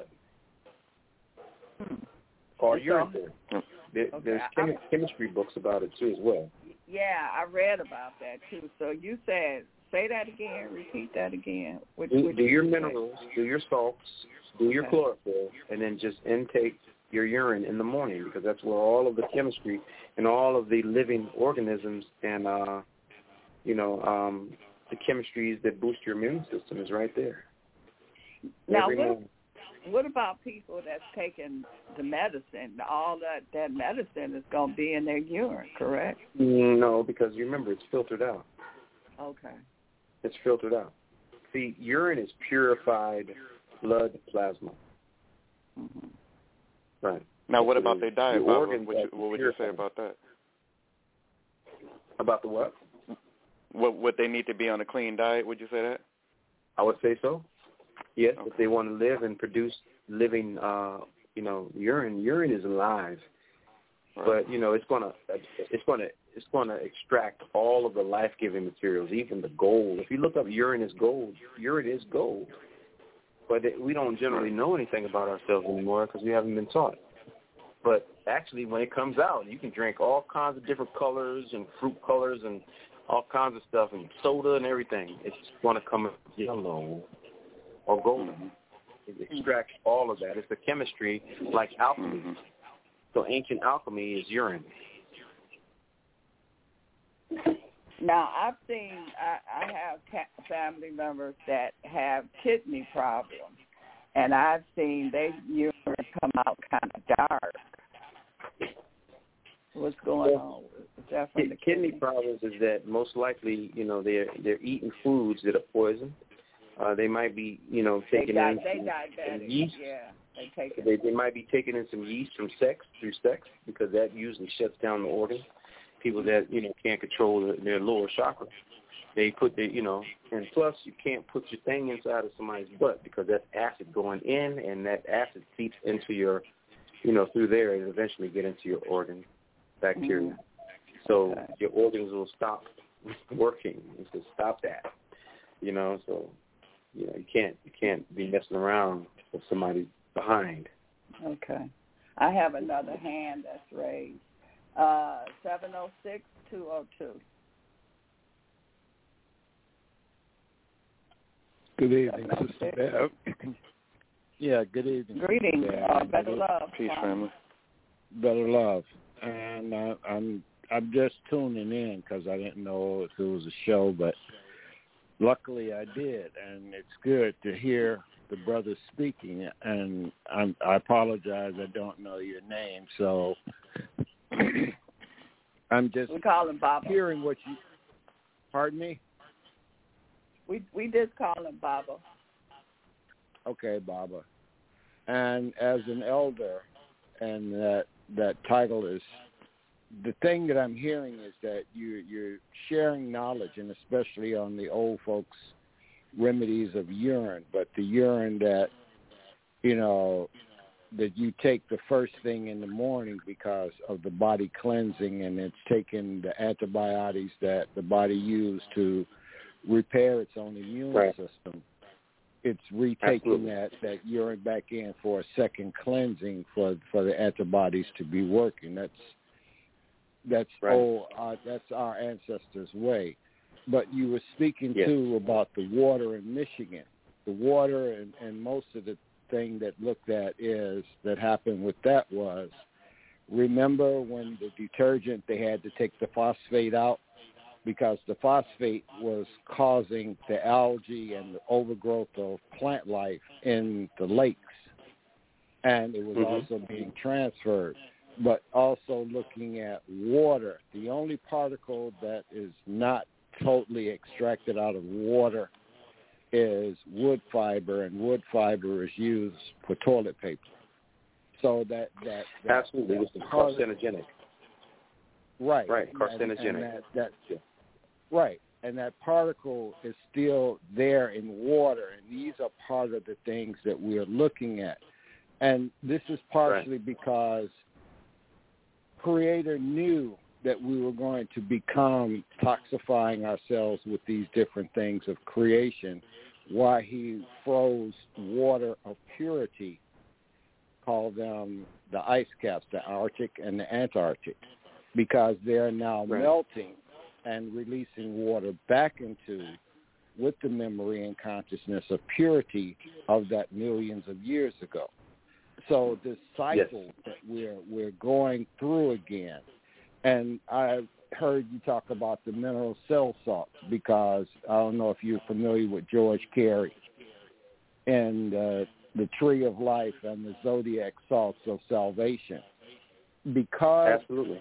Or urine. There's chemistry books about it too as well. Yeah, I read about that too. So you said, say that again, repeat that again. Do your minerals, do your salts, do your chlorophyll, and then just intake your urine in the morning, because that's where all of the chemistry and all of the living organisms and, the chemistries that boost your immune system is right there. Now, what about people that's taking the medicine? All that medicine is going to be in their urine, correct? No, because remember, it's filtered out. Okay. It's filtered out. See, urine is purified blood plasma. Mm-hmm. Right. Now, what about their diet, Bob? What would you say about that? About the what? Would they need to be on a clean diet? Would you say that? I would say so. Yes, okay. If they want to live and produce living, urine. Urine is alive, right. But it's gonna extract all of the life-giving materials, even the gold. If you look up urine is gold. Urine is gold, but we don't generally know anything about ourselves anymore because we haven't been taught. But actually, when it comes out, you can drink all kinds of different colors and fruit colors and all kinds of stuff and soda and everything. It's going to come yellow or golden. Mm-hmm. It extracts all of that. It's the chemistry like alchemy. Mm-hmm. So ancient alchemy is urine. Now, I've seen, I have family members that have kidney problems, and I've seen their urine come out kind of dark. What's going on with that from the kidney problems is that most likely, they're eating foods that are poison. They might be, taking in some yeast. Yeah, they take it. They might be taking in some yeast through sex, because that usually shuts down the organ. People that, can't control their lower chakra, they put and plus you can't put your thing inside of somebody's butt because that's acid going in, and that acid seeps into your, through there and eventually get into your organ bacteria. Mm-hmm. So your organs will stop working. So stop that, so, you can't be messing around with somebody behind. Okay. I have another hand that's raised. 706-202. Good evening, Sister Bev. Yeah, good evening. Greetings. Better love. Peace, family. Better love. And I'm just tuning in because I didn't know if it was a show, but luckily I did, and it's good to hear the brothers speaking. And I apologize, I don't know your name, so I'm just we call him Baba. Hearing what you. Pardon me? We just call him Baba. Okay, Baba. And as an elder, and that title is, the thing that I'm hearing is that you're sharing knowledge, and especially on the old folks' remedies of urine, but the urine that, that you take the first thing in the morning because of the body cleansing, and it's taking the antibiotics that the body used to repair its own immune system. It's retaking that urine back in for a second cleansing for the antibodies to be working. That's our ancestors' way. But you were speaking too about the water in Michigan. The water and most of the thing that looked at is that happened with that was, remember when the detergent, they had to take the phosphate out because the phosphate was causing the algae and the overgrowth of plant life in the lakes, and it was also being transferred. But also looking at water, the only particle that is not totally extracted out of water is wood fiber, and wood fiber is used for toilet paper. So that absolutely, it's carcinogenic. Right. Carcinogenic. Right. And that particle is still there in water, and these are part of the things that we are looking at. And this is partially because Creator knew that we were going to become toxifying ourselves with these different things of creation, why he froze water of purity, called them the ice caps, the Arctic and the Antarctic, because they're now melting and releasing water back into, with the memory and consciousness of purity of that millions of years ago. So this cycle that we're going through again, and I heard you talk about the mineral cell salts, because I don't know if you're familiar with George Carey and the Tree of Life and the Zodiac Salts of Salvation. Because absolutely,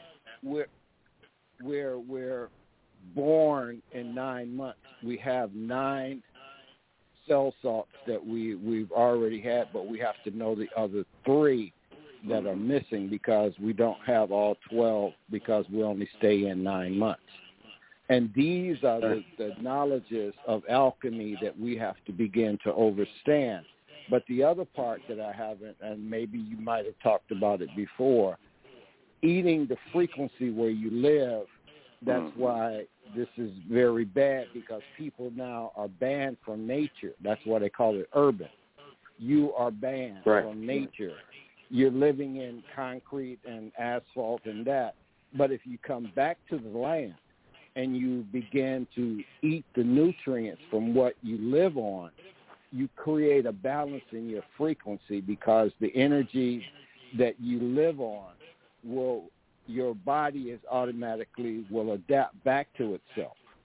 we're born in 9 months. We have 9 cell salts that we've already had, but we have to know the other 3 that are missing because we don't have all 12 because we only stay in 9 months. And these are the knowledges of alchemy that we have to begin to understand. But the other part that I haven't, and maybe you might have talked about it before, eating the frequency where you live, that's why this is very bad, because people now are banned from nature. That's why they call it urban. You are banned from nature. You're living in concrete and asphalt and that. But if you come back to the land and you begin to eat the nutrients from what you live on, you create a balance in your frequency, because the energy that you live on your body is automatically will adapt back to itself.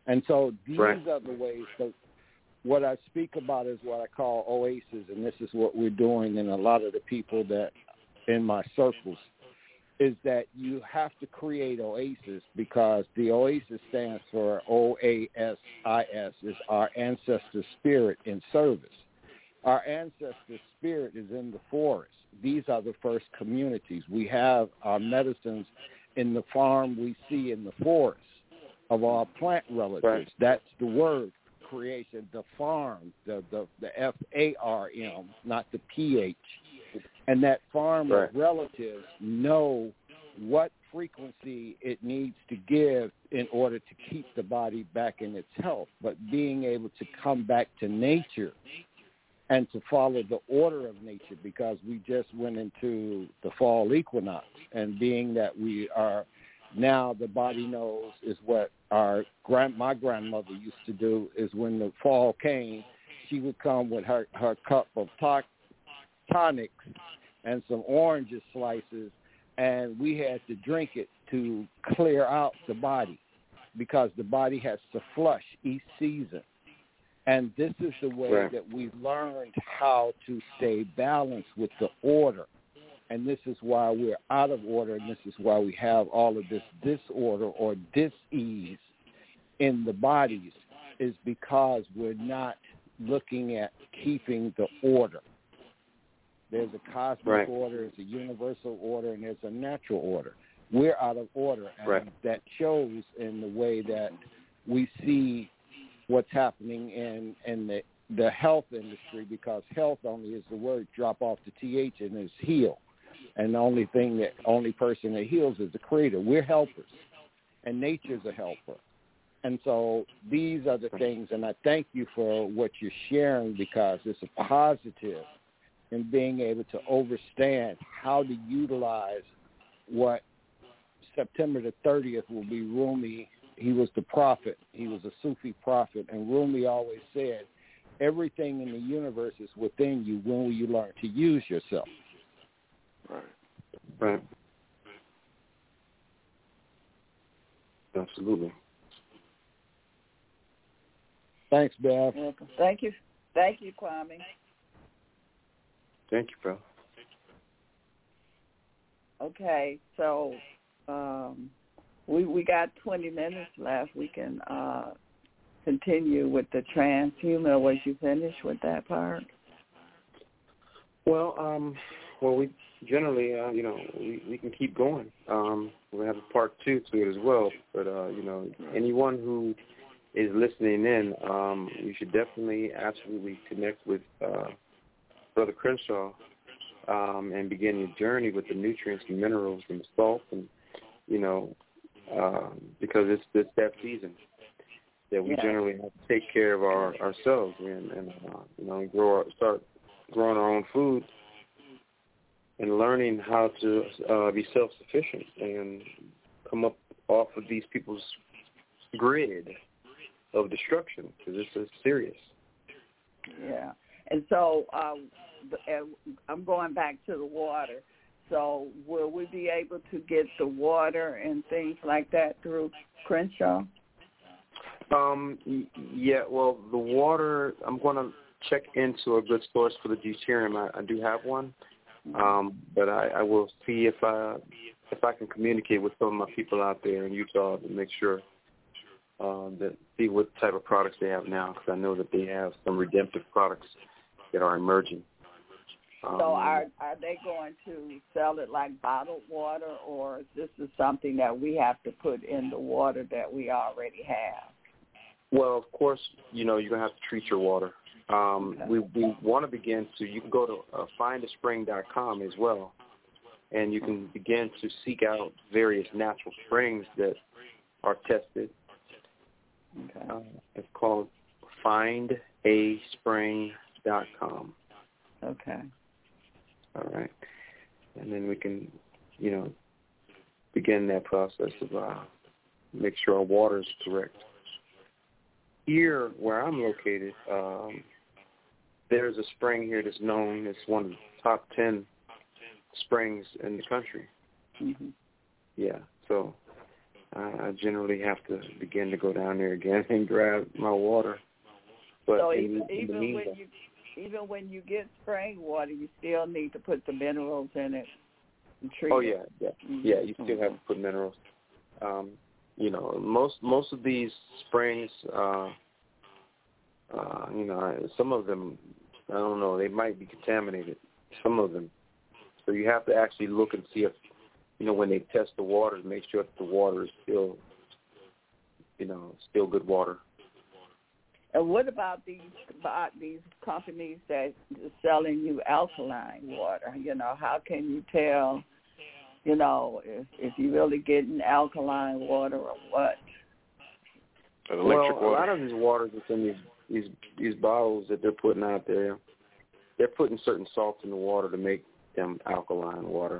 And so these are the ways. So what I speak about is what I call oasis, and this is what we're doing in a lot of the people that in my circles, is that you have to create oasis, because the oasis stands for OASIS, is our ancestor spirit in service. Our ancestor spirit is in the forest. These are the first communities. We have our medicines in the farm we see in the forest of our plant relatives. Right. That's the word creation, the farm, the FARM, not the PH. And that farm of relatives know what frequency it needs to give in order to keep the body back in its health. But being able to come back to nature and to follow the order of nature, because we just went into the fall equinox, and being that we are now, the body knows is what my grandmother used to do, is when the fall came, she would come with her cup of tonics and some orange slices, and we had to drink it to clear out the body, because the body has to flush each season. And this is the way that we learned how to stay balanced with the order. And this is why we're out of order, and this is why we have all of this disorder or dis-ease in the bodies, is because we're not looking at keeping the order. There's a cosmic order, there's a universal order, and there's a natural order. We're out of order, and that shows in the way that we see what's happening in the health industry, because health only is the word, drop off the TH, and is heal. And the only person that heals is the creator. We're helpers, and nature's a helper. And so these are the things, and I thank you for what you're sharing, because it's a positive in being able to understand how to utilize what September the 30th will be. Rumi, he was the prophet. He was a Sufi prophet, and Rumi always said, everything in the universe is within you. When will you learn to use yourself? Right. Absolutely. Thanks, Bev. Welcome. Thank you, Kwame. Thank you, bro. Okay, so we got 20 minutes left. We can continue with the transhuman. Was you finished with that part? Well, we generally, we can keep going. We have a part 2 to it as well. But anyone who is listening in, you should definitely, absolutely connect with Brother Crenshaw and begin your journey with the nutrients and minerals and the salt, and because it's that season that we generally have to take care of ourselves and start growing our own food and learning how to be self-sufficient and come up off of these people's grid of destruction, because this is serious. Yeah. And so I'm going back to the water. So will we be able to get the water and things like that through Crenshaw? Yeah, well, the water, I'm going to check into a good source for the deuterium. I do have one, but I will see if I can communicate with some of my people out there in Utah to make sure that see what type of products they have now, because I know that they have some redemptive products that are emerging. So are they going to sell it like bottled water, or this is something that we have to put in the water that we already have? Well, of course, you're going to have to treat your water. We want to begin to, you can go to findaspring.com as well, and you can begin to seek out various natural springs that are tested. Okay. It's called findaspring.com. Okay. All right. And then we can, begin that process of make sure our water is correct. Here, where I'm located, there's a spring here that's known as one of the top 10 springs in the country. Mm-hmm. Yeah. So I generally have to begin to go down there again and grab my water. But so even when you get spring water, you still need to put the minerals in it and treat it. Yeah. You still have to put minerals. Most of these springs, some of them, I don't know, they might be contaminated. Some of them. So you have to actually look and see if, when they test the water, to make sure that the water is still good water. And what about these companies that are selling you alkaline water? How can you tell, if you're really getting alkaline water or what? Electric water. A lot of these waters that's in these bottles that they're putting out there, they're putting certain salts in the water to make them alkaline water.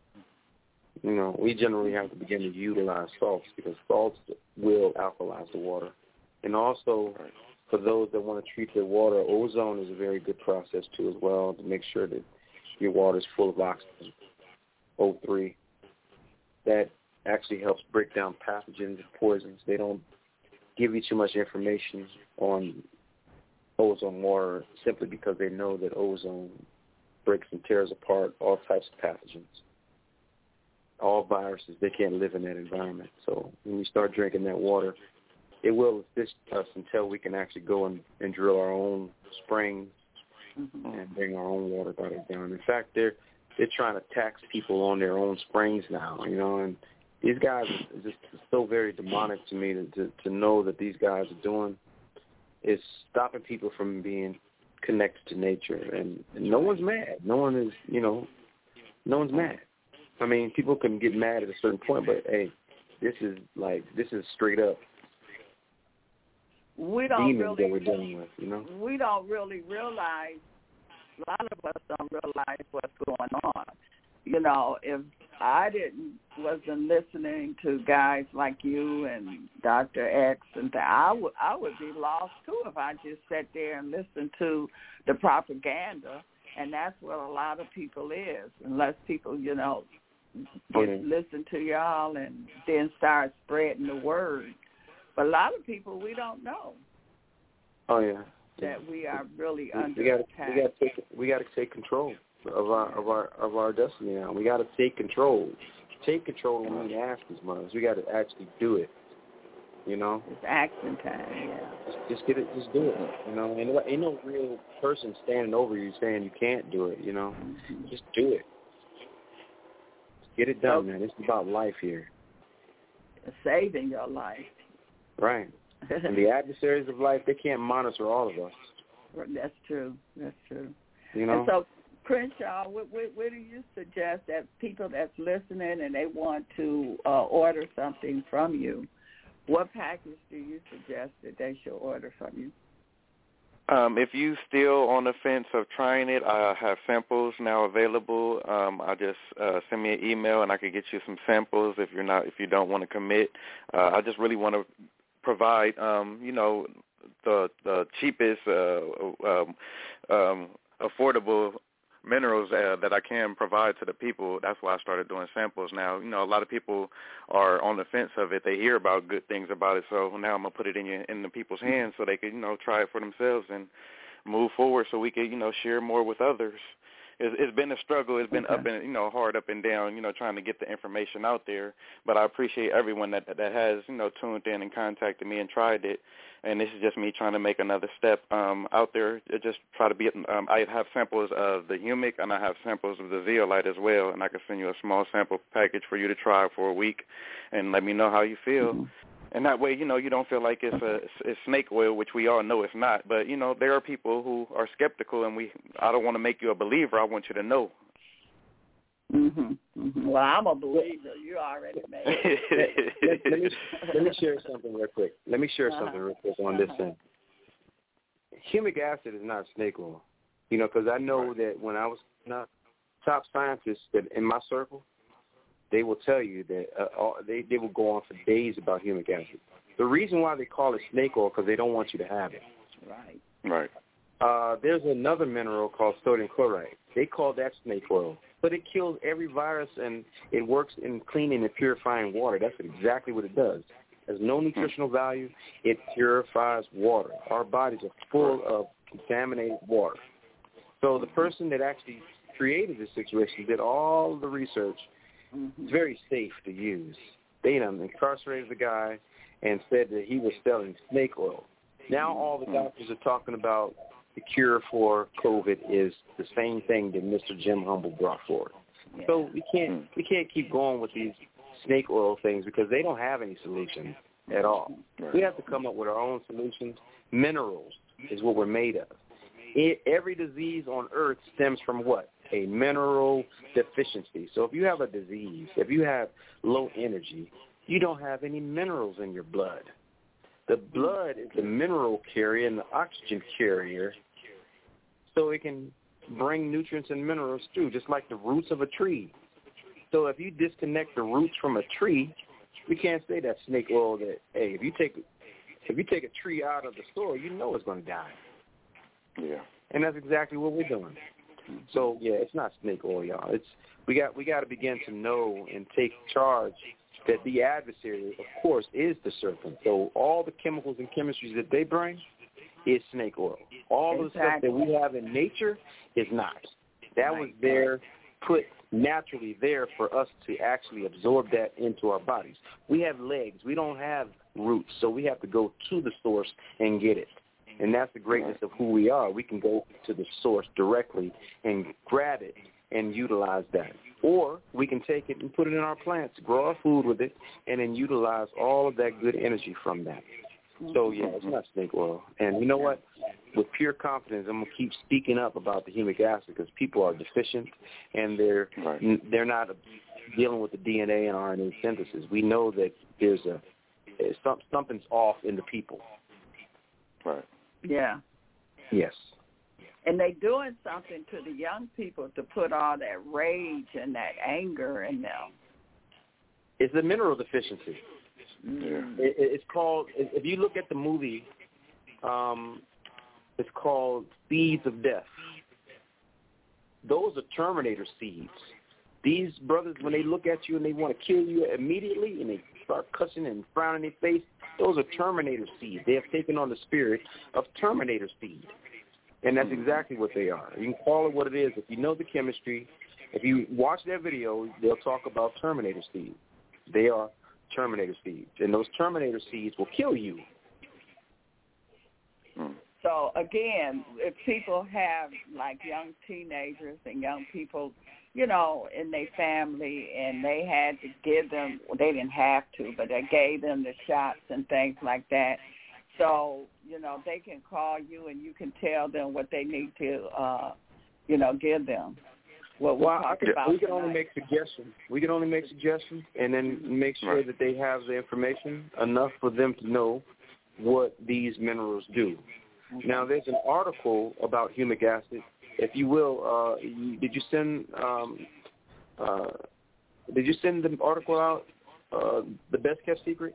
We generally have to begin to utilize salts because salts will alkalize the water. And also, for those that want to treat their water, ozone is a very good process too as well to make sure that your water is full of oxygen, O3. That actually helps break down pathogens and poisons. They don't give you too much information on ozone water simply because they know that ozone breaks and tears apart all types of pathogens. All viruses, they can't live in that environment. So when we start drinking that water, it will assist us until we can actually go and drill our own springs and bring our own water bodies down. In fact, they're trying to tax people on their own springs now, and these guys are just so very demonic to me to know that these guys are doing is stopping people from being connected to nature. And no one's mad. No one's mad. I mean, people can get mad at a certain point, but hey, this is straight up demons that we're dealing with, We don't really realize, a lot of us don't realize what's going on. If I wasn't listening to guys like you and Dr. X, and I would be lost too if I just sat there and listened to the propaganda, and that's what a lot of people is, unless people, listen to y'all and then start spreading the word. But a lot of people, we don't know. Oh yeah. That we are really under attack. We got to take control of our destiny now. We got to take control. Take control when we ask as much. We got to actually do it. It's action time. Yeah. Just get it. Just do it. And ain't no real person standing over you saying you can't do it. Just do it. Just get it done, man. It's about life here. Saving your life. Right. And the adversaries of life, they can't monitor all of us. That's true. And so, Crenshaw, what do you suggest that people that's listening and they want to order something from you, what package do you suggest that they should order from you? If you still on the fence of trying it, I have samples now available. I just send me an email and I can get you some samples if you don't want to commit. I just really want to provide, the cheapest, affordable minerals that I can provide to the people. That's why I started doing samples now. A lot of people are on the fence of it. They hear about good things about it, so now I'm going to put it in the people's hands so they can, try it for themselves and move forward so we can, share more with others. It's been a struggle. It's been up and hard up and down, trying to get the information out there. But I appreciate everyone that has tuned in and contacted me and tried it. And this is just me trying to make another step out there. Just try to be. I have samples of the humic and I have samples of the zeolite as well. And I can send you a small sample package for you to try for a week, and let me know how you feel. Mm-hmm. And that way, you don't feel like it's snake oil, which we all know it's not. But, there are people who are skeptical, and I don't want to make you a believer. I want you to know. Mm-hmm. Well, I'm a believer. You already made it. Let me share something real quick. On this thing. Humic acid is not snake oil, because I know that when I was top scientists that in my circle, they will tell you that they will go on for days about humic acid. The reason why they call it snake oil because they don't want you to have it. Right. There's another mineral called sodium chloride. They call that snake oil. But it kills every virus, and it works in cleaning and purifying water. That's exactly what it does. It has no nutritional value. It purifies water. Our bodies are full of contaminated water. So the person that actually created this situation did all the research. It's very safe to use. They incarcerated the guy and said that he was selling snake oil. Now all the doctors are talking about the cure for COVID is the same thing that Mr. Jim Humble brought forward. Yeah. So we can't keep going with these snake oil things because they don't have any solutions at all. Right. We have to come up with our own solutions. Minerals is what we're made of. Every disease on earth stems from what? A mineral deficiency. So if you have a disease, if you have low energy, you don't have any minerals in your blood. The blood is the mineral carrier and the oxygen carrier, so it can bring nutrients and minerals through, just like the roots of a tree. So if you disconnect the roots from a tree, we can't say that snake oil that, hey, if you take a tree out of the soil, you know it's going to die. Yeah. And that's exactly what we're doing. So, yeah, it's not snake oil, y'all. We got to begin to know and take charge that the adversary, of course, is the serpent. So all the chemicals and chemistries that they bring is snake oil. All the stuff that we have in nature is not. That was there, put naturally there for us to actually absorb that into our bodies. We have legs. We don't have roots, so we have to go to the source and get it. And that's the greatness of who we are. We can go to the source directly and grab it and utilize that. Or we can take it and put it in our plants, grow our food with it, and then utilize all of that good energy from that. So, yeah, it's not snake oil. And you know what? With pure confidence, I'm going to keep speaking up about the humic acid because people are deficient, and they're not dealing with the DNA and RNA synthesis. We know that there's something's off in the people. Right. Yeah. Yes. And they doing something to the young people to put all that rage and that anger in them. It's a mineral deficiency. Yeah. It's called, if you look at the movie, it's called Seeds of Death. Those are Terminator seeds. These brothers, when they look at you and they want to kill you immediately and they start cussing and frowning their face, those are Terminator seeds. They have taken on the spirit of Terminator seed. And that's exactly what they are. You can call it what it is. If you know the chemistry, if you watch their video, they'll talk about Terminator seeds. They are Terminator seeds. And those Terminator seeds will kill you. So, again, if people have, like, young teenagers and young people, you know, in their family, and they had to give them, well, they didn't have to, but they gave them the shots and things like that. So, you know, they can call you and you can tell them what they need to, you know, give them. What we're talking about we can only make suggestions. We can only make suggestions and then make sure that they have the information enough for them to know what these minerals do. Now, there's an article about humic acid. If you will, did you send the article out, The Best Kept Secret?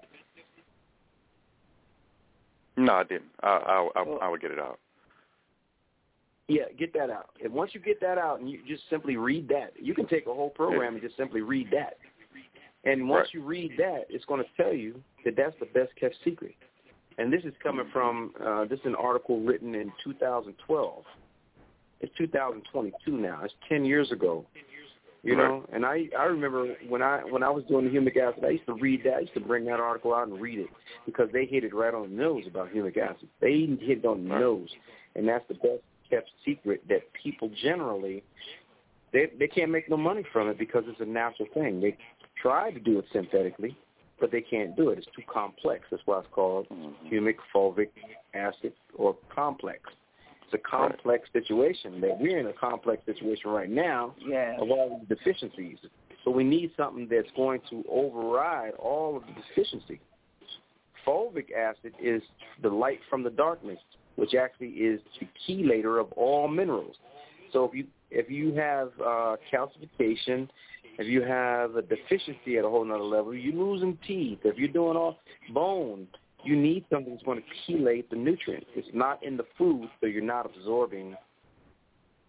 No, I didn't. I would get it out. Yeah, get that out. And once you get that out and you just simply read that, you can take a whole program and just simply read that. And once you read that, it's going to tell you that that's the best kept secret. And this is coming from, this is an article written in 2012. It's 2022 now. It's 10 years ago. You know, and I remember when I was doing the humic acid, I used to read that. I used to bring that article out and read it because they hit it right on the nose about humic acid. They hit it on the nose, and that's the best kept secret that people generally, they can't make no money from it because it's a natural thing. They try to do it synthetically, but they can't do it. It's too complex. That's why it's called humic fulvic acid or complex. It's a complex situation. That we're in a complex situation right now of all the deficiencies. So we need something that's going to override all of the deficiency. Fulvic acid is the light from the darkness, which actually is the chelator of all minerals. So if you have calcification, if you have a deficiency at a whole nother level, you're losing teeth. If you're doing all bone, you need something that's going to chelate the nutrients. It's not in the food, so you're not absorbing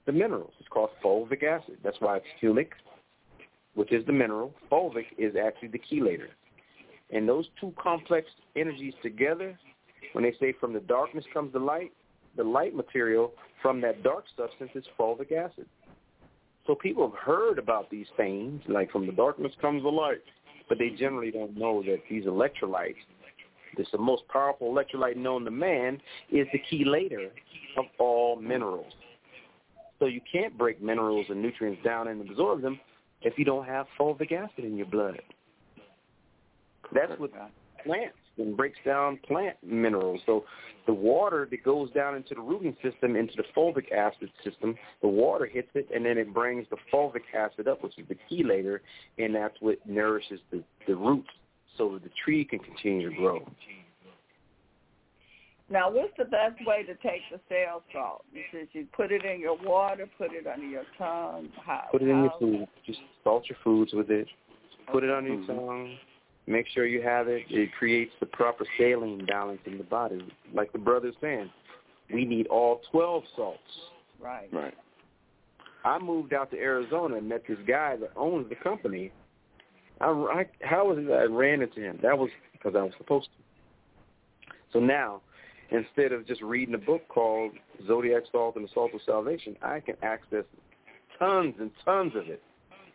the minerals. It's called fulvic acid. That's why it's humic, which is the mineral. Fulvic is actually the chelator. And those two complex energies together, when they say from the darkness comes the light material from that dark substance is fulvic acid. So people have heard about these things, like from the darkness comes the light, but they generally don't know that these electrolytes, this the most powerful electrolyte known to man, is the chelator of all minerals. So you can't break minerals and nutrients down and absorb them if you don't have fulvic acid in your blood. That's what plants and breaks down plant minerals. So the water that goes down into the rooting system, into the fulvic acid system, the water hits it, and then it brings the fulvic acid up, which is the chelator, and that's what nourishes the roots so that the tree can continue to grow. Now, what's the best way to take the cell salt? You said you put it in your water, put it under your tongue. Put it in your food. Just salt your foods with it. Put it under your tongue. Make sure you have it. It creates the proper saline balance in the body. Like the brother's saying, we need all 12 salts. Right. I moved out to Arizona and met this guy that owns the company. How was it that I ran into him? That was because I was supposed to. So now, instead of just reading a book called Zodiac Salt and the Salt of Salvation, I can access tons and tons of it.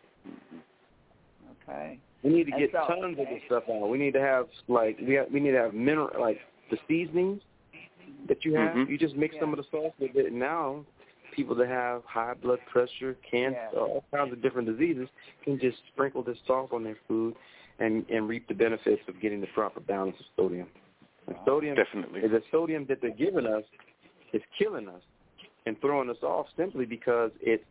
Okay. We need to get tons of this stuff out. We need to have we need to have mineral, like the seasonings that you have. You just mix some of the salt with it. And now people that have high blood pressure, cancer, all kinds of different diseases can just sprinkle this salt on their food and reap the benefits of getting the proper balance of sodium. And sodium, definitely, the sodium that they're giving us is killing us and throwing us off simply because it's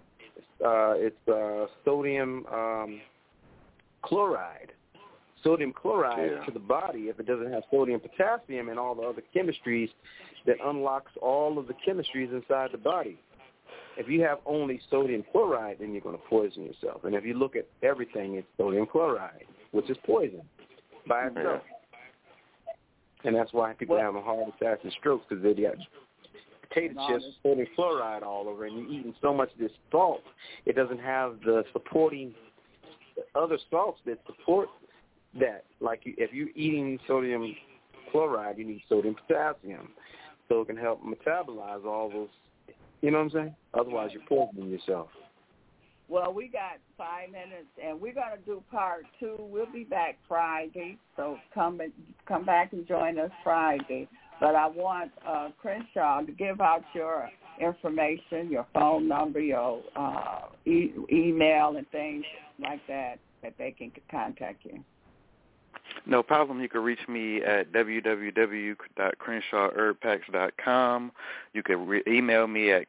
sodium chloride. Sodium chloride to the body, if it doesn't have sodium, potassium, and all the other chemistries, that unlocks all of the chemistries inside the body. If you have only sodium chloride, then you're going to poison yourself. And if you look at everything, it's sodium chloride, which is poison by itself. And that's why people have heart attacks and strokes, because they got potato chips, sodium chloride all over, and you're eating so much of this salt, it doesn't have the supporting other salts that support that. Like if you're eating sodium chloride, you need sodium potassium, so it can help metabolize all those. You know what I'm saying? Otherwise, you're poisoning yourself. Well, we got 5 minutes, and we're going to do part 2. We'll be back Friday, so come back and join us Friday. But I want Crenshaw to give out your information, your phone number, your email, and things like that they can contact you. No problem. You can reach me at www.CrenshawHerbPacks.com. You can email me at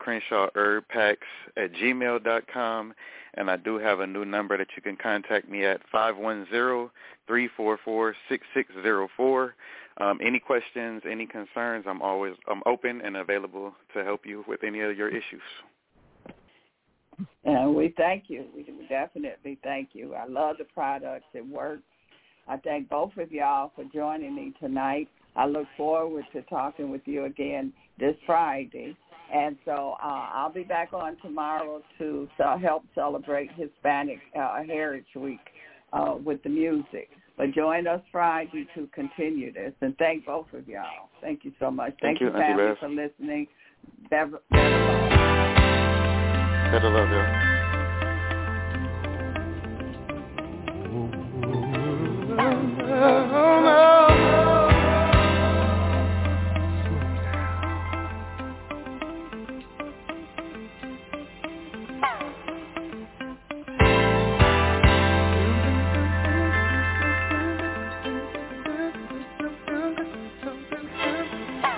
CrenshawHerbPacks@gmail.com. And I do have a new number that you can contact me at 510-344-6604. Any questions, any concerns, I'm open and available to help you with any of your issues. And we thank you. We definitely thank you. I love the products. It works. I thank both of y'all for joining me tonight. I look forward to talking with you again this Friday. And so I'll be back on tomorrow to help celebrate Hispanic Heritage Week with the music. But join us Friday to continue this. And thank both of y'all. Thank you so much. Thank you, family, for listening. Better love, y'all.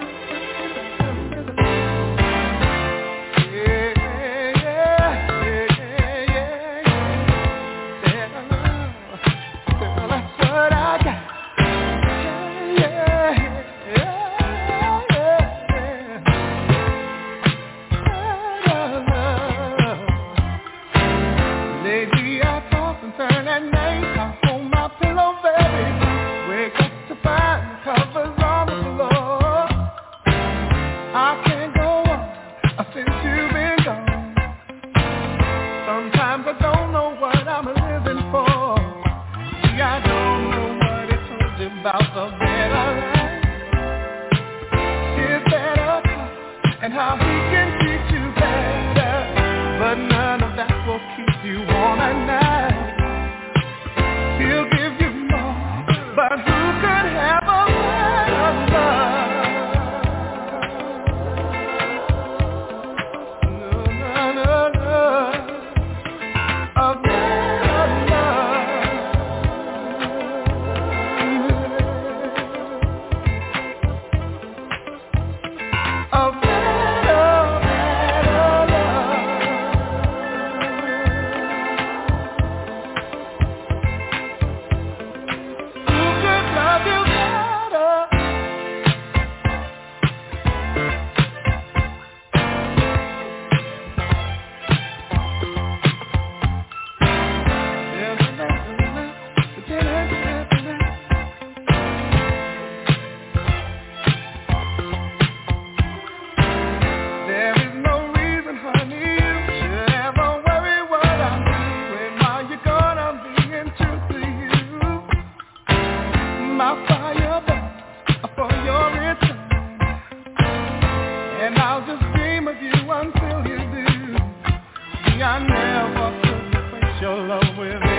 Yeah. Sometimes I don't know what I'm living for. See, I don't know what it told you about the better life. His better, and how he can treat you better. But none of that will keep you warm at night. He'll give you more, but who could have a better love? I never could replace your love with it.